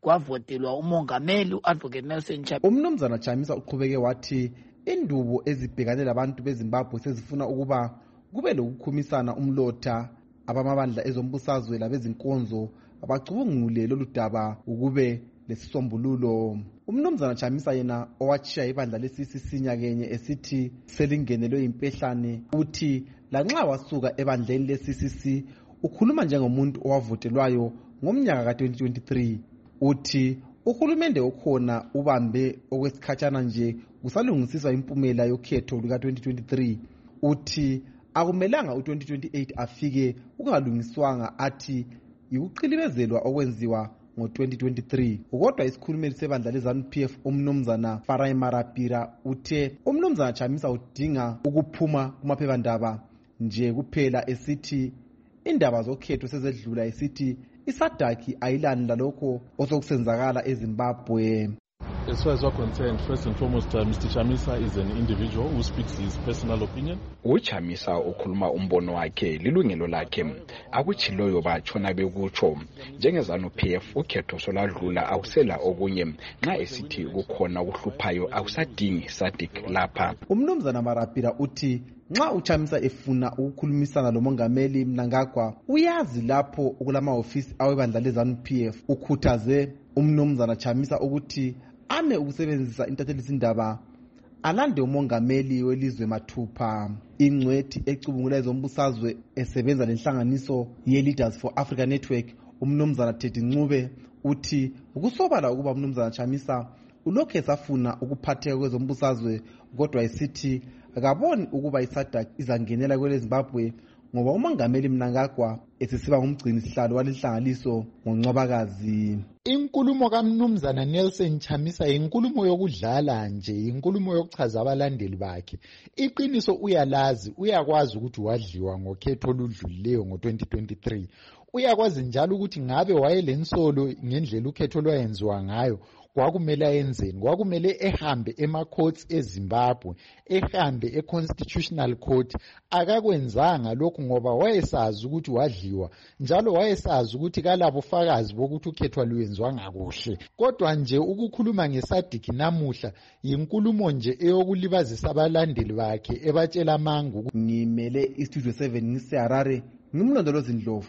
kwavotelwa umongameli u-advocate Nelson Chamisa.
Umnumzana Chamisa uqhubeke wathi indubo ezibhekane labantu beZimbabwe sezifuna ukuba kube lokukhumisana umlotha abamabandla ezombusazwe labezinkonzo abacubungule lolu daba ukube lesisombululo. Umnumzana Chamisa yena owatshiya ibandla le-CCC nyakenye esithi selingenelwe impehlane uthi lanxa wasuka ebandleni le-CCC ukhuluma njengomuntu owavotelwayo ngomnyaka ka-2023. Uthi uhulumende okhona ubambe okwesikhatshana nje kusalungisiswa impumela yokhetho luka-2023. Uthi akumelanga u-2028 afike kungalungiswanga, athi yikuqilibezelwa okwenziwa ngo-2023. Kodwa isikhulumeli sebandla le-ZANU-PF umnumzana Farai Marapira uthe umnumzana Chamisa udinga ukuphuma kumaphephandaba nje kuphela, esithi indaba zokhetho sezedlula, esithi isadaki ayilani lalokho osokusenzakala eZimbabwe.
As far as we're concerned, first and foremost, Mr. Chamisa is an individual who speaks his personal opinion.
uChamisa ukhuluma umbono wakhe, lilungelo lakhe. Akutshiloyo batshona bekutsho. NjengeZANU-PF ukhetho soladlula awusela okunye. Nxa esithi kukhona ukuhluphayo awusadingi SADC lapha.
Umnumzana Marapira uthi nxa uChamisa efuna ukukhulumisana lomongameli Mnangagwa uyazi lapho okulamahofisi awebandla le-ZANU-PF. Ukhuthaze umnumzana Chamisa ukuthi ame ukusebenzisa intathelizindaba alande umongameli welizwe mathupha. Ingcwethi ecubungula ezombusazwe esebenza lenhlanganiso ye-Leaders for Africa Network umnumzana Teddy Ncube uthi ukusobala ukuba umnumzana Chamisa ulokhu esafuna ukuphatheka kwezombusazwe, kodwa esithi akaboni ukuba iSADC izangenela kwele Zimbabwe ngoba umongameli Mnangagwa esesiba ngumgcini sihlalo walenhlanganiso ngoNcwabakazi.
Inkulumo kaMnumzana Nelson Chamisa inkulumo yokudlala nje, inkulumo yokuchaza abalandeli bakhe. Iqiniso uyalazi, uyakwazi ukuthi wadliwa ngokhetho oludlulileyo ngo-2023. Uyakwazi njalo ukuthi ngabe wayelensolo ngendlela ukhetho lwayenziwa ngayo kwakumele ayenzeni. Kwakumele ehambe ema-courts eZimbabwe, ehambe e-constitutional court. Akakwenzanga lokhu ngoba wayesazi ukuthi wadliwa, njalo wayesazi ukuthi kalabo fakazi bokuthi ukhetho lwenziwa ngakuhle. Kodwa nje ukukhuluma ngeSADC namuhla yinkulumo nje eyokulibazisa abalandeli bakhe, ebatshela amangu.
Ngimele iStudio 7 ngiseHarare, ngimlondolozi Ndlovu.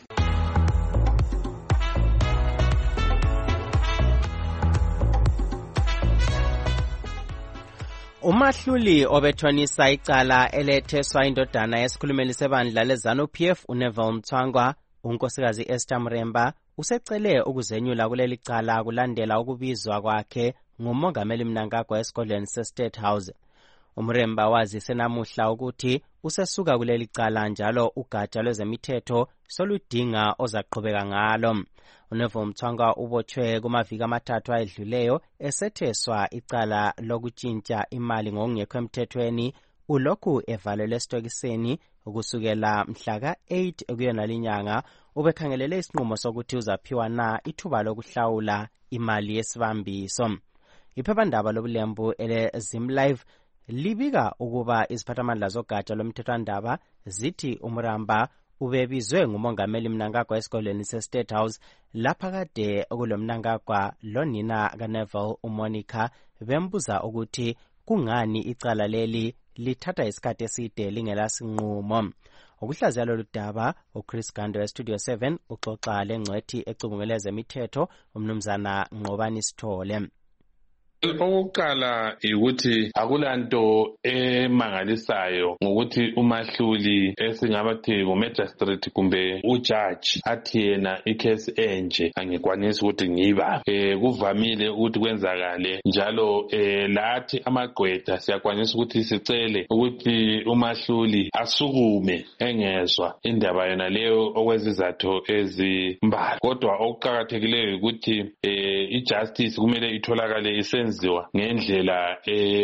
Umahluli obethonisa icala eletheswa indodana yesikhulumeli sebandla le-ZANU-PF uNeville Mthwangwa, unkosikazi Esther Mremba, usecele ukuzenyula kuleli cala kulandela ukubizwa kwakhe ngumongameli Mnangagwa esigodlweni se-State House. Umremba wazise namuhla ukuthi usesuka kuleli cala njalo ugatsha lwezemithetho soludinga ozaqhubeka ngalo. uNeville Mthwangwa ubotshwe kumaviki amathathu ayedluleyo esetheswa icala lokutshintsha imali ngokungekho emthethweni. Ulokhu evalelwe esitokisini ukusukela mhla ka-8 ekuyona linyanga. Ubekhangelele isinqumo sokuthi uzaphiwa na ithuba lokuhlawula imali yesibambiso. Iphephandaba lobulembu ele-ZimLive libika ukuba iziphathamandla zogatsha lomthethwandaba zithi uMramba ubebizwe ngumongameli Mnangagwa esigodlweni se-State House lapha kade kulomnangagwa lonina kaNeville uMonica bembuza ukuthi kungani icala leli lithatha isikhathi eside lingelasinqumo. Ukuhlaziya lolu daba uChris Gando weStudio 7 uxoxa lengcwethi ecubungela ezemithetho umnumzana Nqobani Sithole.
Okokuqala ukuthi akulanto emangalisayo ngokuthi umahluli esingabathi ngumagistrate kumbe ujaji athi yena ikhesi enje angikwanisi ukuthi ngiba. Kuvamile ukuthi kwenzakale njalo lathi amagqwetha siyakwanisa ukuthi sicele ukuthi umahluli asukume engezwa indaba yona leyo okwezizathu ezimbalwa. Kodwa okuqakathekileyo ukuthi ijustice kumele itholakale isenza kwenziwa ngendlela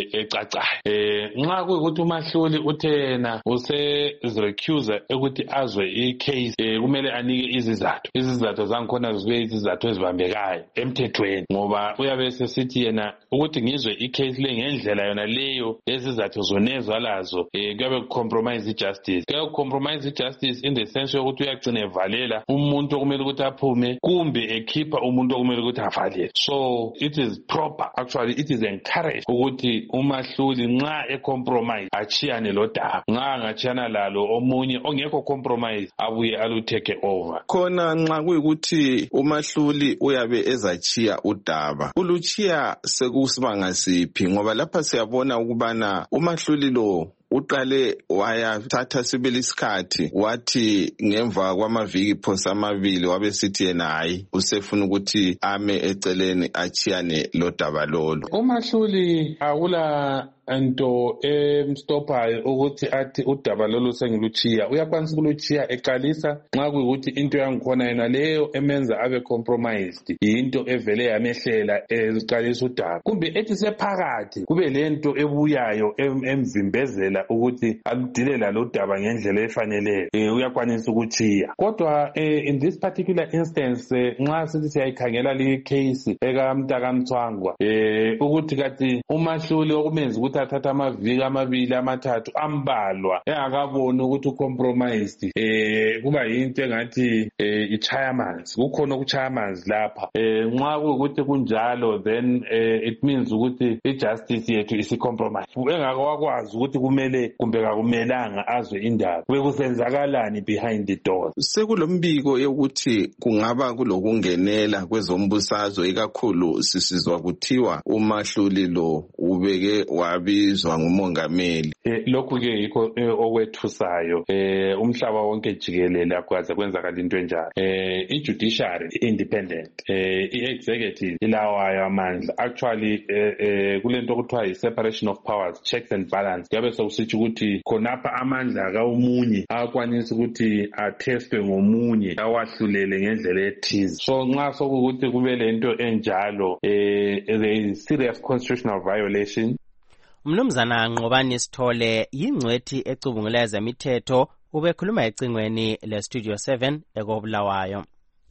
ecacayo. Nxa kuyikuthi umahluli uthena usezirecusa ukuthi azwe icase, kumele anike izizathu zangikhona zibe izizathu ezibambekayo emthethweni, ngoba uyabe sesithi yena ukuthi ngizwe icase le ngendlela yona leyo lezizathu zonezwa lazo kuyabe kucompromise ijustice. Kuyabe kucompromise ijustice in the sense yokuthi uyagcina evalela umuntu okumele ukuthi aphume kumbe ekhipha umuntu okumele ukuthi avalele. So it is proper, actually it is encouraged ukuthi umahluli nxa ecompromise achiyane lo daba, nxa angachiyana lalo omunye ongekho compromise abuye alutake over.
Khona nxa kuyikuthi umahluli uyabe ezachiya udaba, uluchiya sekusibanga siphi? Ngoba lapha siyabona ukubana umahluli lo uqale wayathatha sibili isikhathi wathi ngemva kwamaviki phosa amabili wabesithi yena hayi usefuna ukuthi ame eceleni achiyane lo daba lolo.
Umahluli akula nto emstophayo ukuthi athi udaba lolu sengiluchiya. Uyakwanisa ukuluchiya eqalisa nxa kuyikuthi into yangikhona yena leyo emenza abe compromised into evele yamehlela eqalisa udaba, kumbe ethi sephakathi kube lento ebuyayo emvimbezela ukuthi aludile lalo daba ngendlela efaneleyo, uyakwanisa ukuchiya. Kodwa in this particular instance nxa sithi siyayikhangela le case ekamntakamthwangwa ukuthi kathi umahluli okumenza ukuthi athatha amaviki amabili amathathu ambalwa engakaboni ukuthi ucompromised, kuba yinto engathi ichaya amanzi, kukhona ukuchaya amanzi lapha. Nxa kuyikuthi kunjalo then it means ukuthi ijustice yethu isicompromise, engakakwazi ukuthi kumele kumbe kakumelanga azwe indaba, bekusenzakalani behind the doors.
Sekulombiko yokuthi kungaba kulokungenela kwezombusazwe, ikakhulu sisizwa kuthiwa umahluli lo ubeke wabizwa ngumongameli.
Lokhu ke yikho okwethusayo, umhlaba wonke jikelele akwazi kwenzakala into enjalo. I-judiciary independent, i-executive ilawayo amandla. Actually kulento okuthiwa yi-separation of powers, checks and balance. Kuyabe sokusithi ukuthi khonapha amandla kaomunye akwanisa ukuthi athestwe ngomunye awahlulele ngendlela ethize. So nxa sokuthi kube lento enjalo, there is serious constitutional violation.
Mnumzana Nqobani Sithole yingcwethi ecubungula ezemithetho, ubekhuluma ecingweni le-Studio 7 ekobulawayo.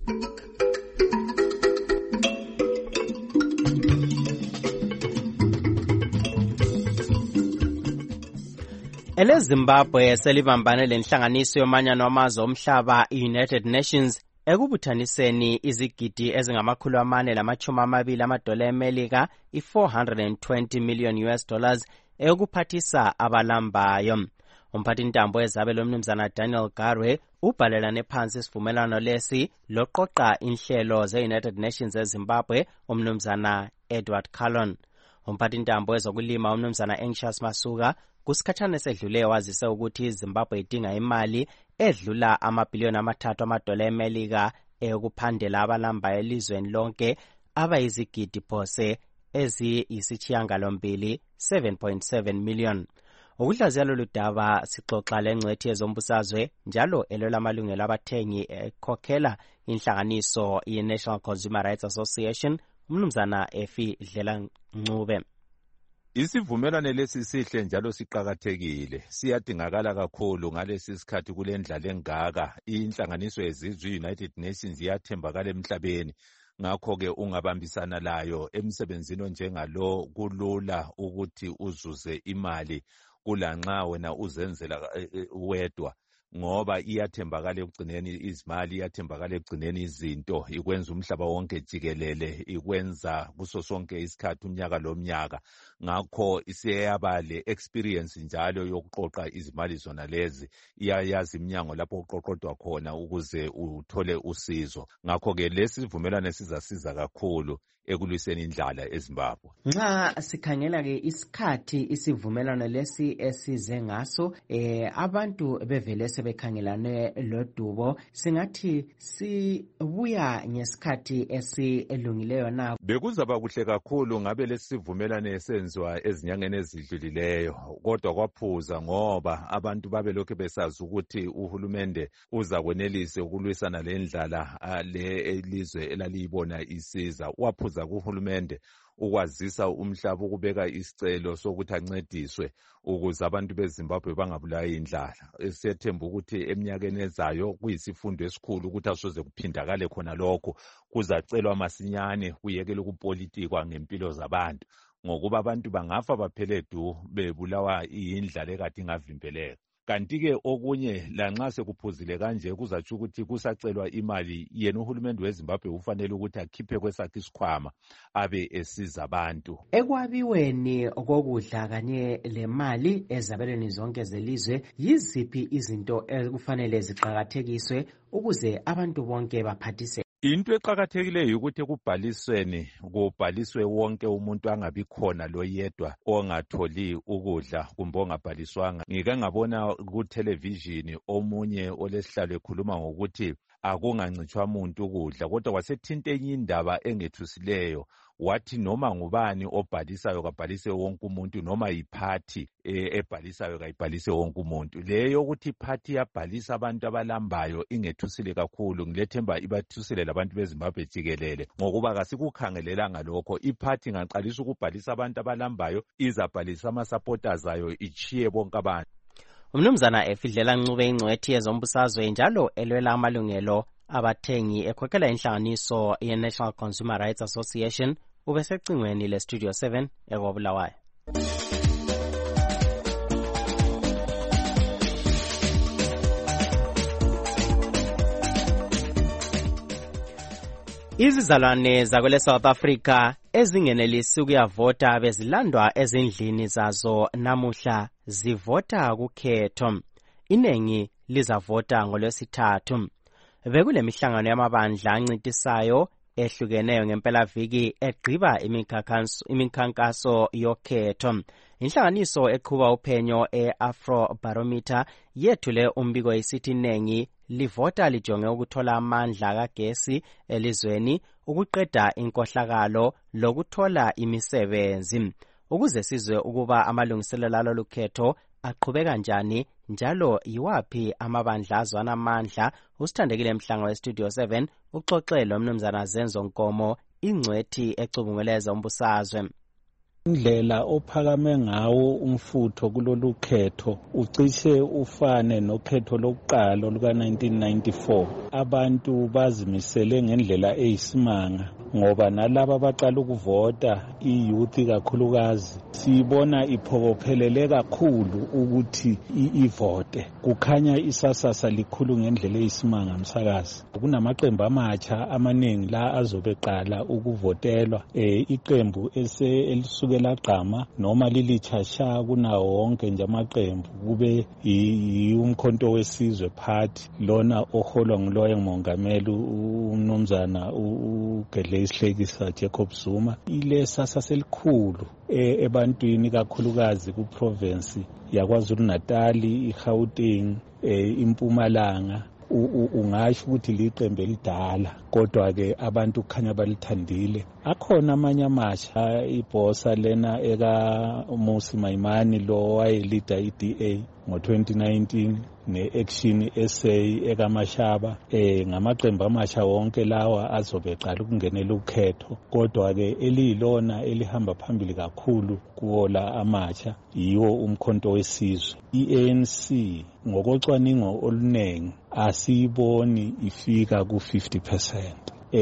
EleZimbabwe selibambane lenhlanganiso yomanyano wamazwe omhlaba i-United Nations ekubuthaniseni izigidi ezingama420 amadola eMelika, i-$420 million ekuphathisa abalambayo. Umphathintambo wezabelo umnumzana Daniel Garwe ubhalelane phansi isivumelwano lesi loqoqa inhlelo ze-United Nations eZimbabwe umnumzana Edward Callon. Umphathintambo wezokulima umnumzana Anxious Masuka kusikhathana esedlule wazise ukuthi iZimbabwe idinga imali edlula $3 billion eMelika ekuphandela abalambayo elizweni lonke abayizigidi phose eziyisithiyangalombili 7.7 million. Ukuhlaziya lolu daba sixoxa lengcwethi yezombusazwe njalo elwela amalungelo abathengi ekhokhela inhlanganiso ye-National Consumer Rights Association umnumzana Efi Dlela Ncube.
Isivumelwano lesi sihle njalo siqhakathekile, siyadingakala kakhulu ngalesi sikhathi kulendlala engaka. Inhlanganiso yezizwe United Nations iyathembakala emhlabeni, ngakho ke ungabambisana layo emsebenzini onjengalo kulula ukuthi uzuze imali kulanxa wena uzenzela wedwa, ngoba iyathembakala ekugcineni izimali, iyathembakala ekugcineni izinto, ikwenza umhlaba wonke jikelele, ikwenza kuso sonke isikhathi umnyaka lomnyaka. Ngakho isiyaba le experience njalo yokuqoqa izimali zona lezi, iyayazi iminyango lapho uqoqodwa khona ukuze uthole usizo. Ngakho ke lesi sivumelwano sizasiza kakhulu ekulwiseni indlala eZimbabwe.
Nxa sikhangela ke isikhathi isivumelwano lesi esize ngaso, abantu bevele sebekhangelane lodubo, singathi sibuya ngesikhathi esilungileyo na?
Bekuzaba kuhle kakhulu ngabe lesi sivumelwano esenziwa ezinyangeni ezidlulileyo, kodwa kwaphuza ngoba abantu babelokhu besazi ukuthi uhulumende uzakwenelisa ukulwisana lendlala le elizwe elaliyibona isiza. Waphuza ukuza kuhulumende ukwazisa umhlaba ukubeka isicelo sokuthi ancediswe ukuze abantu beZimbabwe bangabulawa indlala. Siyethemba ukuthi eminyakeni ezayo kuyisifundo esikhulu ukuthi asoze kuphindakale khona lokho, kuzacelwa masinyane kuyekele ukupolitikwa ngempilo zabantu, ngokuba abantu bangafa baphele du bebulawa indlala ekade ingavimbeleka. Kanti-ke okunye lanxa sekuphuzile kanje kuzatsho ukuthi kusacelwa imali, yena uhulumende weZimbabwe ufanele ukuthi akhiphe kwesakhe isikhwama abe esiza abantu.
Ekwabiweni kokudla kanye lemali ezabelweni zonke zelizwe, yiziphi izinto ekufanele ziqakathekiswe ukuze abantu bonke baphathise?
Into eqakathekileyo ukuthi ekubhalisweni kubhaliswe wonke umuntu, angabi khona lo yedwa ongatholi ukudla kumbe ongabhaliswanga. Ngike ngabona ku-television omunye olesihlalo ekhuluma ngokuthi akungancitshwa muntu ukudla, kodwa kwasethinta enye indaba engethusileyo. Wathi noma ngubani obhalisayo kabhalise wonke umuntu, noma yiphathi ebhalisayo kayibhalise wonke umuntu. Leyo ukuthi iphathi yabhalisa abantu abalambayo ingethusile kakhulu, ngilethemba ibathusile labantu beZimbabwe jikelele, ngokuba kasikukhangelelanga lokho. Iphathi ingaqalisa ukubhalisa abantu abalambayo, izabhalisa ama-supporters ayo, ichiye bonke abantu.
Umnumzana Efidlela Ncube, ingcwethi yezombusazwe njalo elwela amalungelo abathengi ekhokhela inhlanganiso ye-National Consumer Rights Association, ubesecingweni le-Studio 7 eKobulawayo. Izizalwane zakwele South Africa ezingenelisi ukuyavota bezilandwa ezindlini zazo namuhla zivota kukhetho. Iningi lizavota ngoLwesithathu. Bekule mihlangano yamabandla ancintisayo ehlukeneyo ngempelaviki egqiba imikhankaso yokhetho. Inhlanganiso eqhuba uphenyo e-Afrobarometer yethule umbiko isithi iningi livota lijonge ukuthola amandla kagesi elizweni, ukuqeda inkohlakalo lokuthola imisebenzi. Ukuze sizwe ukuba amalungiselelo alolu khetho aqhubeka njani njalo yiwaphi amabandla azwana amandla, usithandekile Mhlanga weStudio 7 uxoxele umnumzana Zenzo Nkomo, ingcwethi ecubunguleza umbusazwe.
Indlela ophakame ngawo umfutho kulolu khetho ucishe ufane nokhetho lokuqala luka-1994. Abantu bazimisele ngendlela eyisimanga, ngoba nalaba abaqala ukuvota, iyouth kakhulukazi, siyibona iphokophelele kakhulu ukuthi ivote. Kukhanya isasasa likhulu ngendlela eyisimanga msakazi. Kunamaqembu amatsha amaningi la azobeqala ukuvotelwa. Iqembu elisuke lagqama noma lilitshasha kunawo wonke nje amaqembu, kube umkhonto wesizwe party, lona oholwa nguloyo mongameli umnumzana uGedle Isihlekisa Jacob Zuma. Ile sasasa elikhulu ebantwini kakhulukazi kuprovince yaKwaZulu Natal, iGauteng, iMpumalanga. Ungasho ukuthi liqembu elidala, kodwa ke abantu kukhanya balithandile. Akhona amanye amasha, ibhosa lena eka Musi Maimane lo wayelida iDA ngo-2019 ne-Action SA ekaMashaba. Ngamaqembu amasha wonke lawa azobeqala ukungenela ukhetho, kodwa ke eliyilona elihamba phambili kakhulu kuwola amatsha yiwo umkhonto wesizwe. I-ANC ngokocwaningo olunengi asiyiboni ifika ku-50%.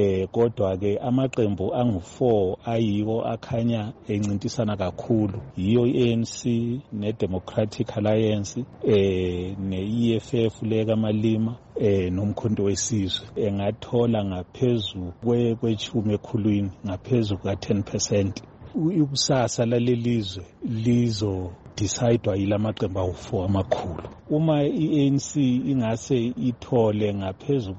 Kodwa ke amaqembu angu-4 ayiwo akhanya encintisana kakhulu, yiyo i-ANC ne-Democratic Alliance, ne-EFF leka Malima, nomkhonto wesizwe. Engathola ngaphezu kwechumi ekhulwini, ngaphezu ka-10%. Ikusasa lalelizwe lizo decidwa yila maqembu awu-4 amakhulu. Uma i-ANC ingase ithole ngaphezu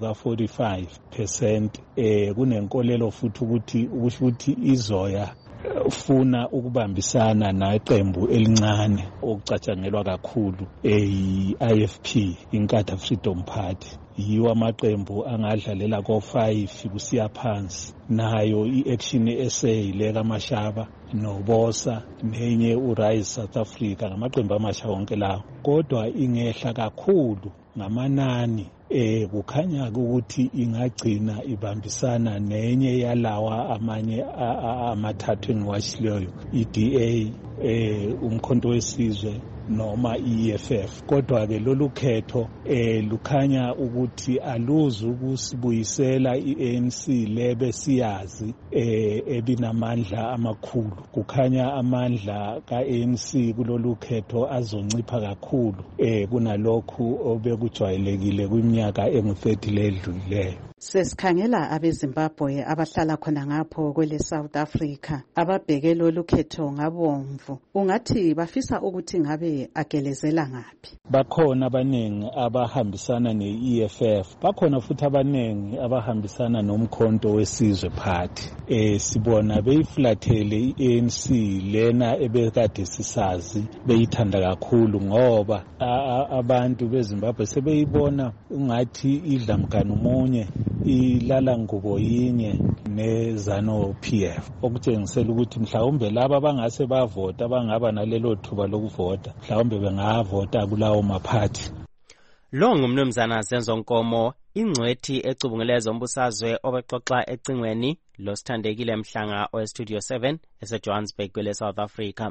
ka-45%, kunenkolelo futhi ukuthi izoya funa ukubambisana neqembu elincane okucatshangelwa kakhulu, i-IFP, Inkatha Freedom Party. Yiwo amaqembu angadlalela ko-5 kusiya phansi. Nayo i-Action SA leka Mashaba noBosa nenye uRise South Africa, ngamaqembu amasha wonke lawo. Kodwa ingehla kakhulu ngamanani kukhanya ukuthi ingagcina ibambisana nenye yalawa amanye amathathu engiwashileyo, i-DA, umkhonto wesizwe noma i-EFF. Kodwa-ke lolu khetho lukhanya ukuthi aluzi ukusibuyisela i-ANC lebe siyazi ebinamandla amakhulu. Kukhanya amandla ka-ANC kulolu khetho azoncipha kakhulu kunalokhu obekujwayelekile kwiminyaka engu-30 ledlulileyo.
Sesikhangela abeZimbabwe abahlala khona ngapho kwele South Africa ababheke lolu khetho ngabomvu. Ungathi bafisa ukuthi ngabe agelezela ngaphi?
Bakhona abaningi abahambisana ne-EFF, bakhona futhi abaningi abahambisana nomkhonto wesizwe party. Sibona beyiflathele i-ANC lena ebekade sisazi beyithanda kakhulu ngoba abantu beZimbabwe sebeyibona ungathi idla mganu munye ilala ngubo yinye neZanu PF, okutshengisela ukuthi mhlawumbe laba bangase bavota bangaba nalelo thuba lokuvota mhlawumbe bengavota kulawo maphathi.
Lo ngumnumzana Zenzo Nkomo, ingcwethi ecubunguleza umbusazwe obexoxa ecingweni lo Sithandekile Mhlanga oweStudio 7 eseJohannesburg kwele South Africa.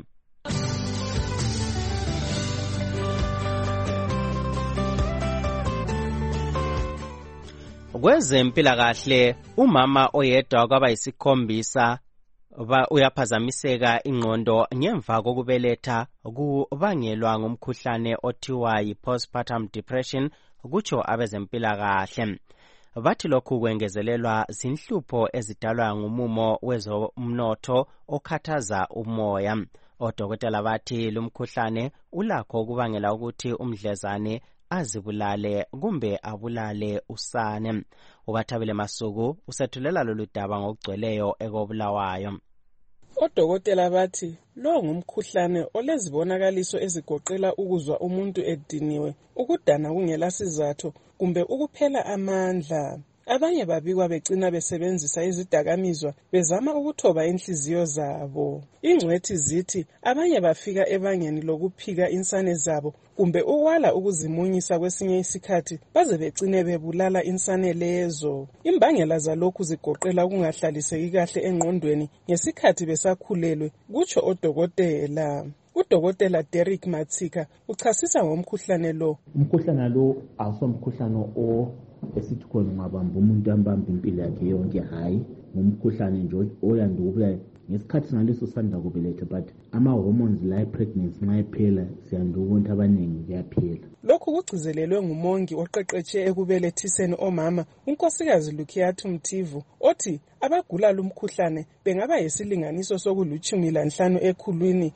Kwezempilakahle, umama oyedwa kwaba yisikhombisa uyaphazamiseka ingqondo ngemva kokubeletha kubangelwa ngumkhuhlane othiwa yi-postpartum depression, kutsho abezempilakahle. Bathi lokhu kwengezelelwa zinhlupho ezidalwa ngumumo wezomnotho okhathaza umoya. Odokotela bathi lumkhuhlane ulakho ukubangela ukuthi umdlezane azibulale kumbe abulale usane. Ubathabile Masuku usethulela lolu daba ngokugcweleyo ekobulawayo.
Odokotela bathi lo ngumkhuhlane olezibonakaliso ezigoqela ukuzwa umuntu ediniwe, ukudana kungela sizatho kumbe ukuphela amandla. Abanye babikwa begcina besebenzisa izidakamizwa bezama ukuthoba inhliziyo zabo. Ingcwethi zithi abanye bafika ebangeni lokuphika insane zabo kumbe ukwala ukuzimunyisa kwesinye isikhathi baze begcine bebulala insane lezo. Imbangela zalokhu zigoqela ukungahlaliseki kahle engqondweni ngesikhathi besakhulelwe, kutsho odokotela. Udokotela Derek Matsika uchasisa ngomkhuhlane lo.
Umkhuhlane lo awusomkhuhlane esithi khona ungabamba umuntu ambamba impilo yakhe yonke, hayi ngumkhuhlane nje oyanda ukubuya ngesikhathi ngaleso sanda kubeletha, but ama-hormones la pregnancy nxa ephela siyanda ukuthi abaningi kuyaphela.
Lokhu kugcizelelwe ngumongi oqeqetshe ekubelethiseni omama unkosikazi Lukiatu Mtivu othi abagula lumkhuhlane bengaba yisilinganiso soku15 ekhulwini,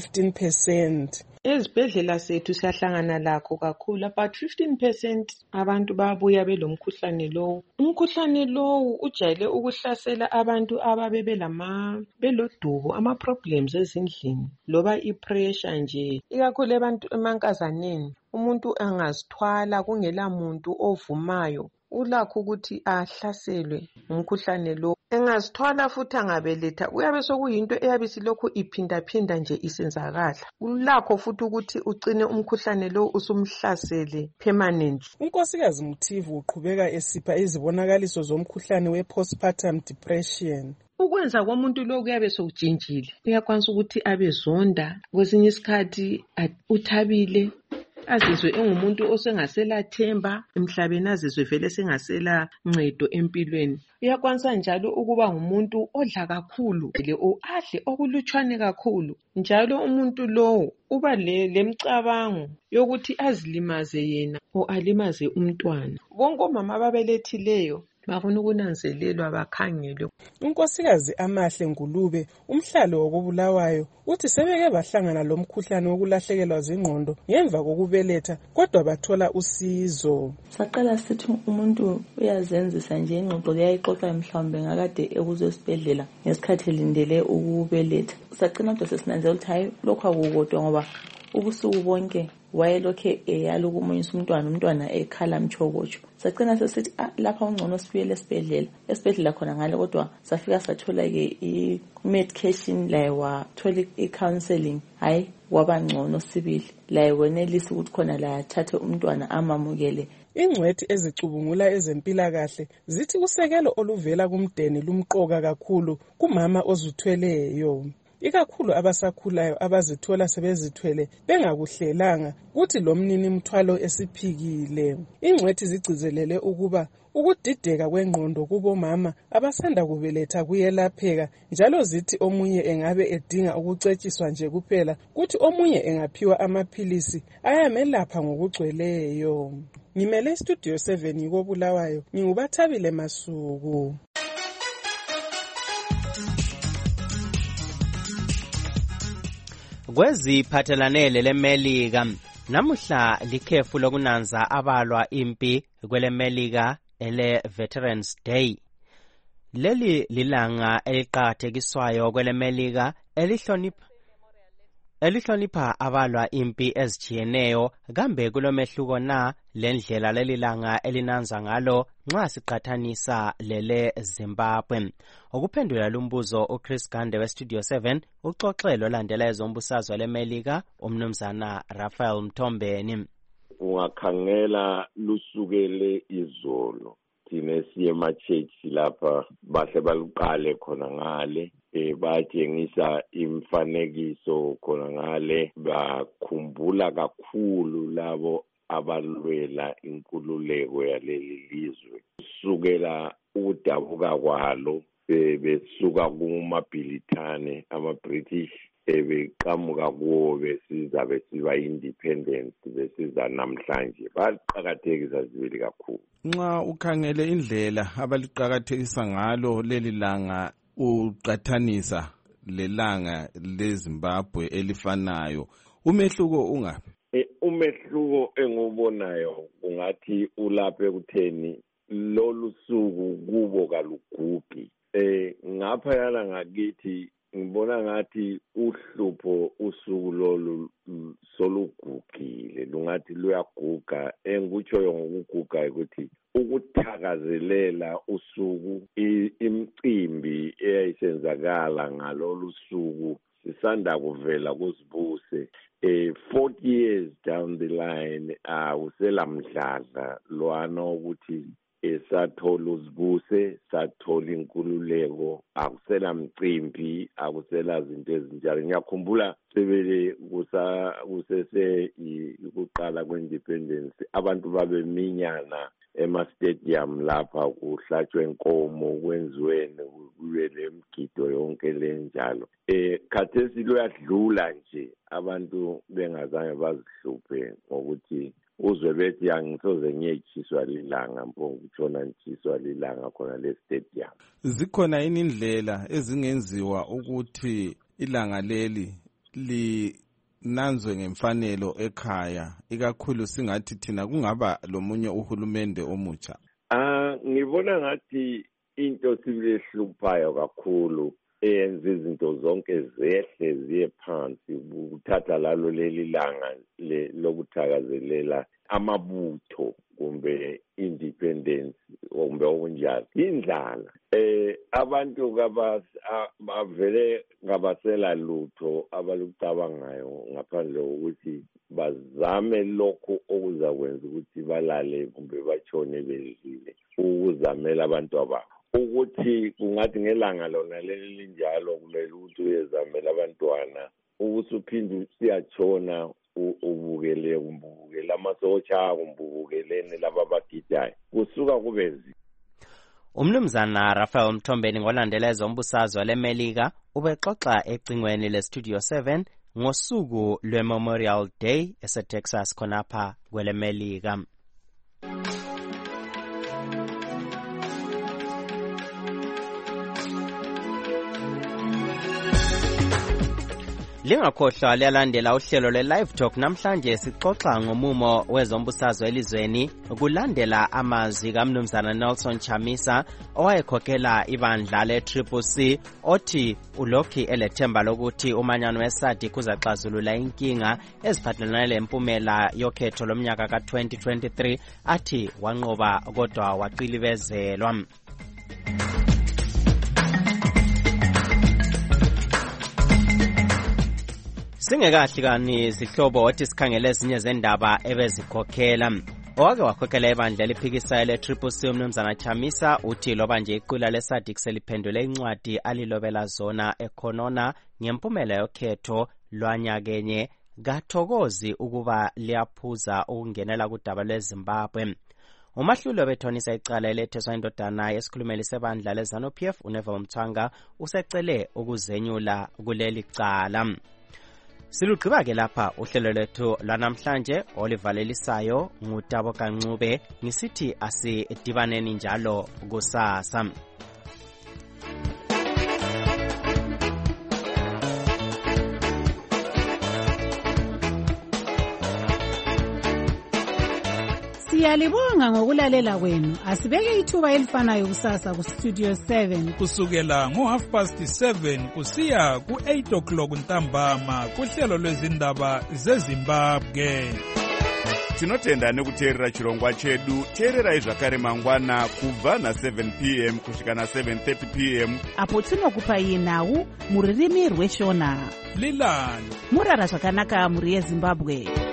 i-15%.
Ezibhedlela sethu siyahlangana lakho kakhulu, about 15% abantu babuya belomkhuhlane lowo. Umkhuhlane lowo ujayele ukuhlasela abantu ababe belodubo, ama-problems ezindlini loba i-pressure nje, ikakhulu abantu emankazaneni. Umuntu angazithwala kungela muntu ovumayo ulakho ukuthi ahlaselwe ngumkhuhlane lo. Engazithwala futhi angabeletha uyabe sokuyinto eyabe silokhu iphinda nje isenzakala. Ulakho futhi ukuthi ugcine umkhuhlane lo usumhlasele permanently. Unkosikazi Mthivu uqhubeka esipha izibonakaliso zomkhuhlane we-postpartum depression. Ukwenza komuntu lo kuyabe sokujintshile. Uyakwanisa ukuthi abezonda, kwesinye isikhathi uthabile, azizwe engumuntu osengaselathemba emhlabeni, azizwe vele sengasela ncedo empilweni. Uyakwanisa njalo ukuba ngumuntu odla kakhulu, adle okulutshwane kakhulu. Njalo umuntu lowo uba lemcabango yokuthi azilimaze yena o alimaze umntwana. Bonke omama ababelethileyo bafuna ukunanzelelwa bakhangelwe. Unkosikazi Amahle Ngulube, umhlalo wokubulawayo, uthi sebeke bahlangana lomkhuhlane wokulahlekelwa zingqondo ngemva kokubeletha kodwa bathola usizo.
Saqala sithi umuntu uyazenzisa nje ingqondo leyayixoxa mhlawumbe ngakade ekuzo esibhedlela ngesikhathi elindele ukubeletha. Saqina nje sesinanzela ukuthi hayi lokho akukodwa ngoba ubusuku bonke wayelokhe eyala ukumunyisa umntwana ekhala mchokotsho. Saqina sesithi lapha ungcono sibuyele esibhedlela khona ngale, kodwa safika sathola ke i-medication la wathola i-counseling. Hayi wabangcono sibili laye wenelisa ukuthi khona la athathe umntwana amamukele.
Ingcwethi ezicubungula ezempilakahle zithi usekelo oluvela kumdeni lumqoka kakhulu kumama ozithweleyo, ikakhulu abasakhulayo abazithola sebezithwele bengakuhlelanga, kuthi lomnini mthwalo esiphikile. Ingcwethi zigcizelele ukuba ukudideka kwengqondo kubomama abasanda kubeletha kuyelapheka, njalo zithi omunye engabe edinga ukucetshiswa nje kuphela, kuthi omunye engaphiwa amaphilisi ayamelapha ngokugcweleyo. Ngimele Studio 7 koBulawayo, nginguBathabile Masuku.
Kweziphathelane leMelika, namuhla likhefu lokunanza abalwa impi kweleMelika ele Veterans Day. Leli lilanga eliqakathekiswayo kweleMelika elihlonipha abalwa impi ezijiyeneyo, kambe kulomehluko na lendlela lelilanga elinanza ngalo nxa siqathanisa lele Zimbabwe? Ukuphendula lumbuzo uChris Gande weStudio 7 uxoxelo landela ezombusazwe leMelika umnumzana Raphael Mtombeni.
Ungakhangela lusukele izolo thina siye emachechi lapha bahle baluqale khona ngale batshengisa imfanekiso khona ngale, bakhumbula kakhulu labo abalwela inkululeko yaleli lizwe kusukela ukudabuka kwalo besuka kumabhilithane ama-British beqhamuka kuwo besiza besiba independent besiza namhlanje. Baliqakathekisa zibili kakhulu.
Nxa ukhangele indlela abaliqakathekisa ngalo leli langa uqathanisa lelanga leZimbabwe elifanayo, umehluko ungaphi?
Umehluko engubonayo ungathi ulapha ekutheni lolu suku kubo kalugugi. Ngapha yana ngakithi ngibona ngathi uhlupho usuku lolu solugugile, lungathi luyaguga. Engikutshoyo ngokuguga ukuthi ukuthakazelela usuku, imicimbi eyayisenzakala ngalolu suku sisanda kuvela kuzibuse 40 years down the line. Usela mdladla lwana ukuthi esathola uzibuse, sathola inkululeko, akusela mcimbi, akusela zinto ezinjalo. Ngiyakhumbula sebele kusese ukuqala kweindependence abantu babeminyana ema-stadium lapha, kuhlatshwe inkomo, kwenziweni, kube lemgido yonke lenjalo. Khathesi luyadlula nje, abantu bengazange bazihluphe ngokuthi uzwe bethi angisoze ngiyechiswa lilanga, mpongutshona ngichiswa lilanga khona le-stadium.
Zikhona indlela ezingenziwa ukuthi ilanga leli linanzwe ngemfanelo ekhaya, ikakhulu singathi thina kungaba lomunye uhulumende omutsha?
Ngibona ngathi into sibilehluphayo kakhulu eyenza izinto zonke zehle ziye phansi ukuthatha lalo leli langa lokuthakazelela amabutho kumbe independence kumbe okunjalo, indlala. Abantu bavele ngabasela lutho abalucabangayo ngaphandle kokuthi bazame lokho okuzakwenza ukuthi balale kumbe batshone bedlile, ukuzamela abantu ababo. Ukuthi kungathi ngelanga lona leli linjalo kumele ukuthi uyezamela abantwana, ukuthi uphinde siyatshona ubukele amasotsha akho, ubukelene laba bagidayo, kusuka kube nzima.
Umnumzana Raphael Mtombeni ngolandela ezombusazwe leMelika ubexoxa ecingweni leStudio 7 ngosuku lweMemorial Day eseTexas khonapha kweleMelika. Lingakhohlwa liyalandela uhlelo lwe-Live Talk. Namhlanje sixoxa ngomumo wezombusazwe elizweni kulandela amazwi kaMnumzana Nelson Chamisa owayekhokhela ibandla le-CCC othi ulokhu elethemba lokuthi umanyano weSADC uzaxazulula inkinga eziphathelane lempumela yokhetho lomnyaka ka-2023, athi wanqoba kodwa waqilibezelwa. Singekahlukani sihlobo wathi sikhangele ezinye zendaba ebezikhokhela. Owake wakhokhela ibandla eliphikisayo le-CCC uMnumzana Chamisa uthi loba nje iqula le-SADC seliphendule incwadi alilobela zona ekhonona ngempumela yokhetho lwanyakenye kathokozi ukuba liyaphuza ukungenela kudaba lweZimbabwe. Umahluli obethonisa icala eletheswa indodana yesikhulumeli sebandla leZANU-PF uNeville Mthanga usecele ukuzenyula kuleli cala. Silugqiba-ke lapha uhlelo lwethu lwanamhlanje olivalelisayo ngutabo kancube ngisithi asidibaneni njalo kusasa.
Siyalibonga ngokulalela kwenu. Asibeke ithuba elifanayo kusasa ku Studio 7
kusukela ngo7:30 kusiya ku8 o'clock ntambama kuhlelo lwezindaba zeZimbabwe.
Tinotenda nekuteerera chirongwa chedu. Teererai zvakare mangwana kubva na7 p.m. kusvika na7:30 p.m.
apo tinokupai nhau muririmi rweshona.
Lilani
murara zvakanaka muri yeZimbabwe.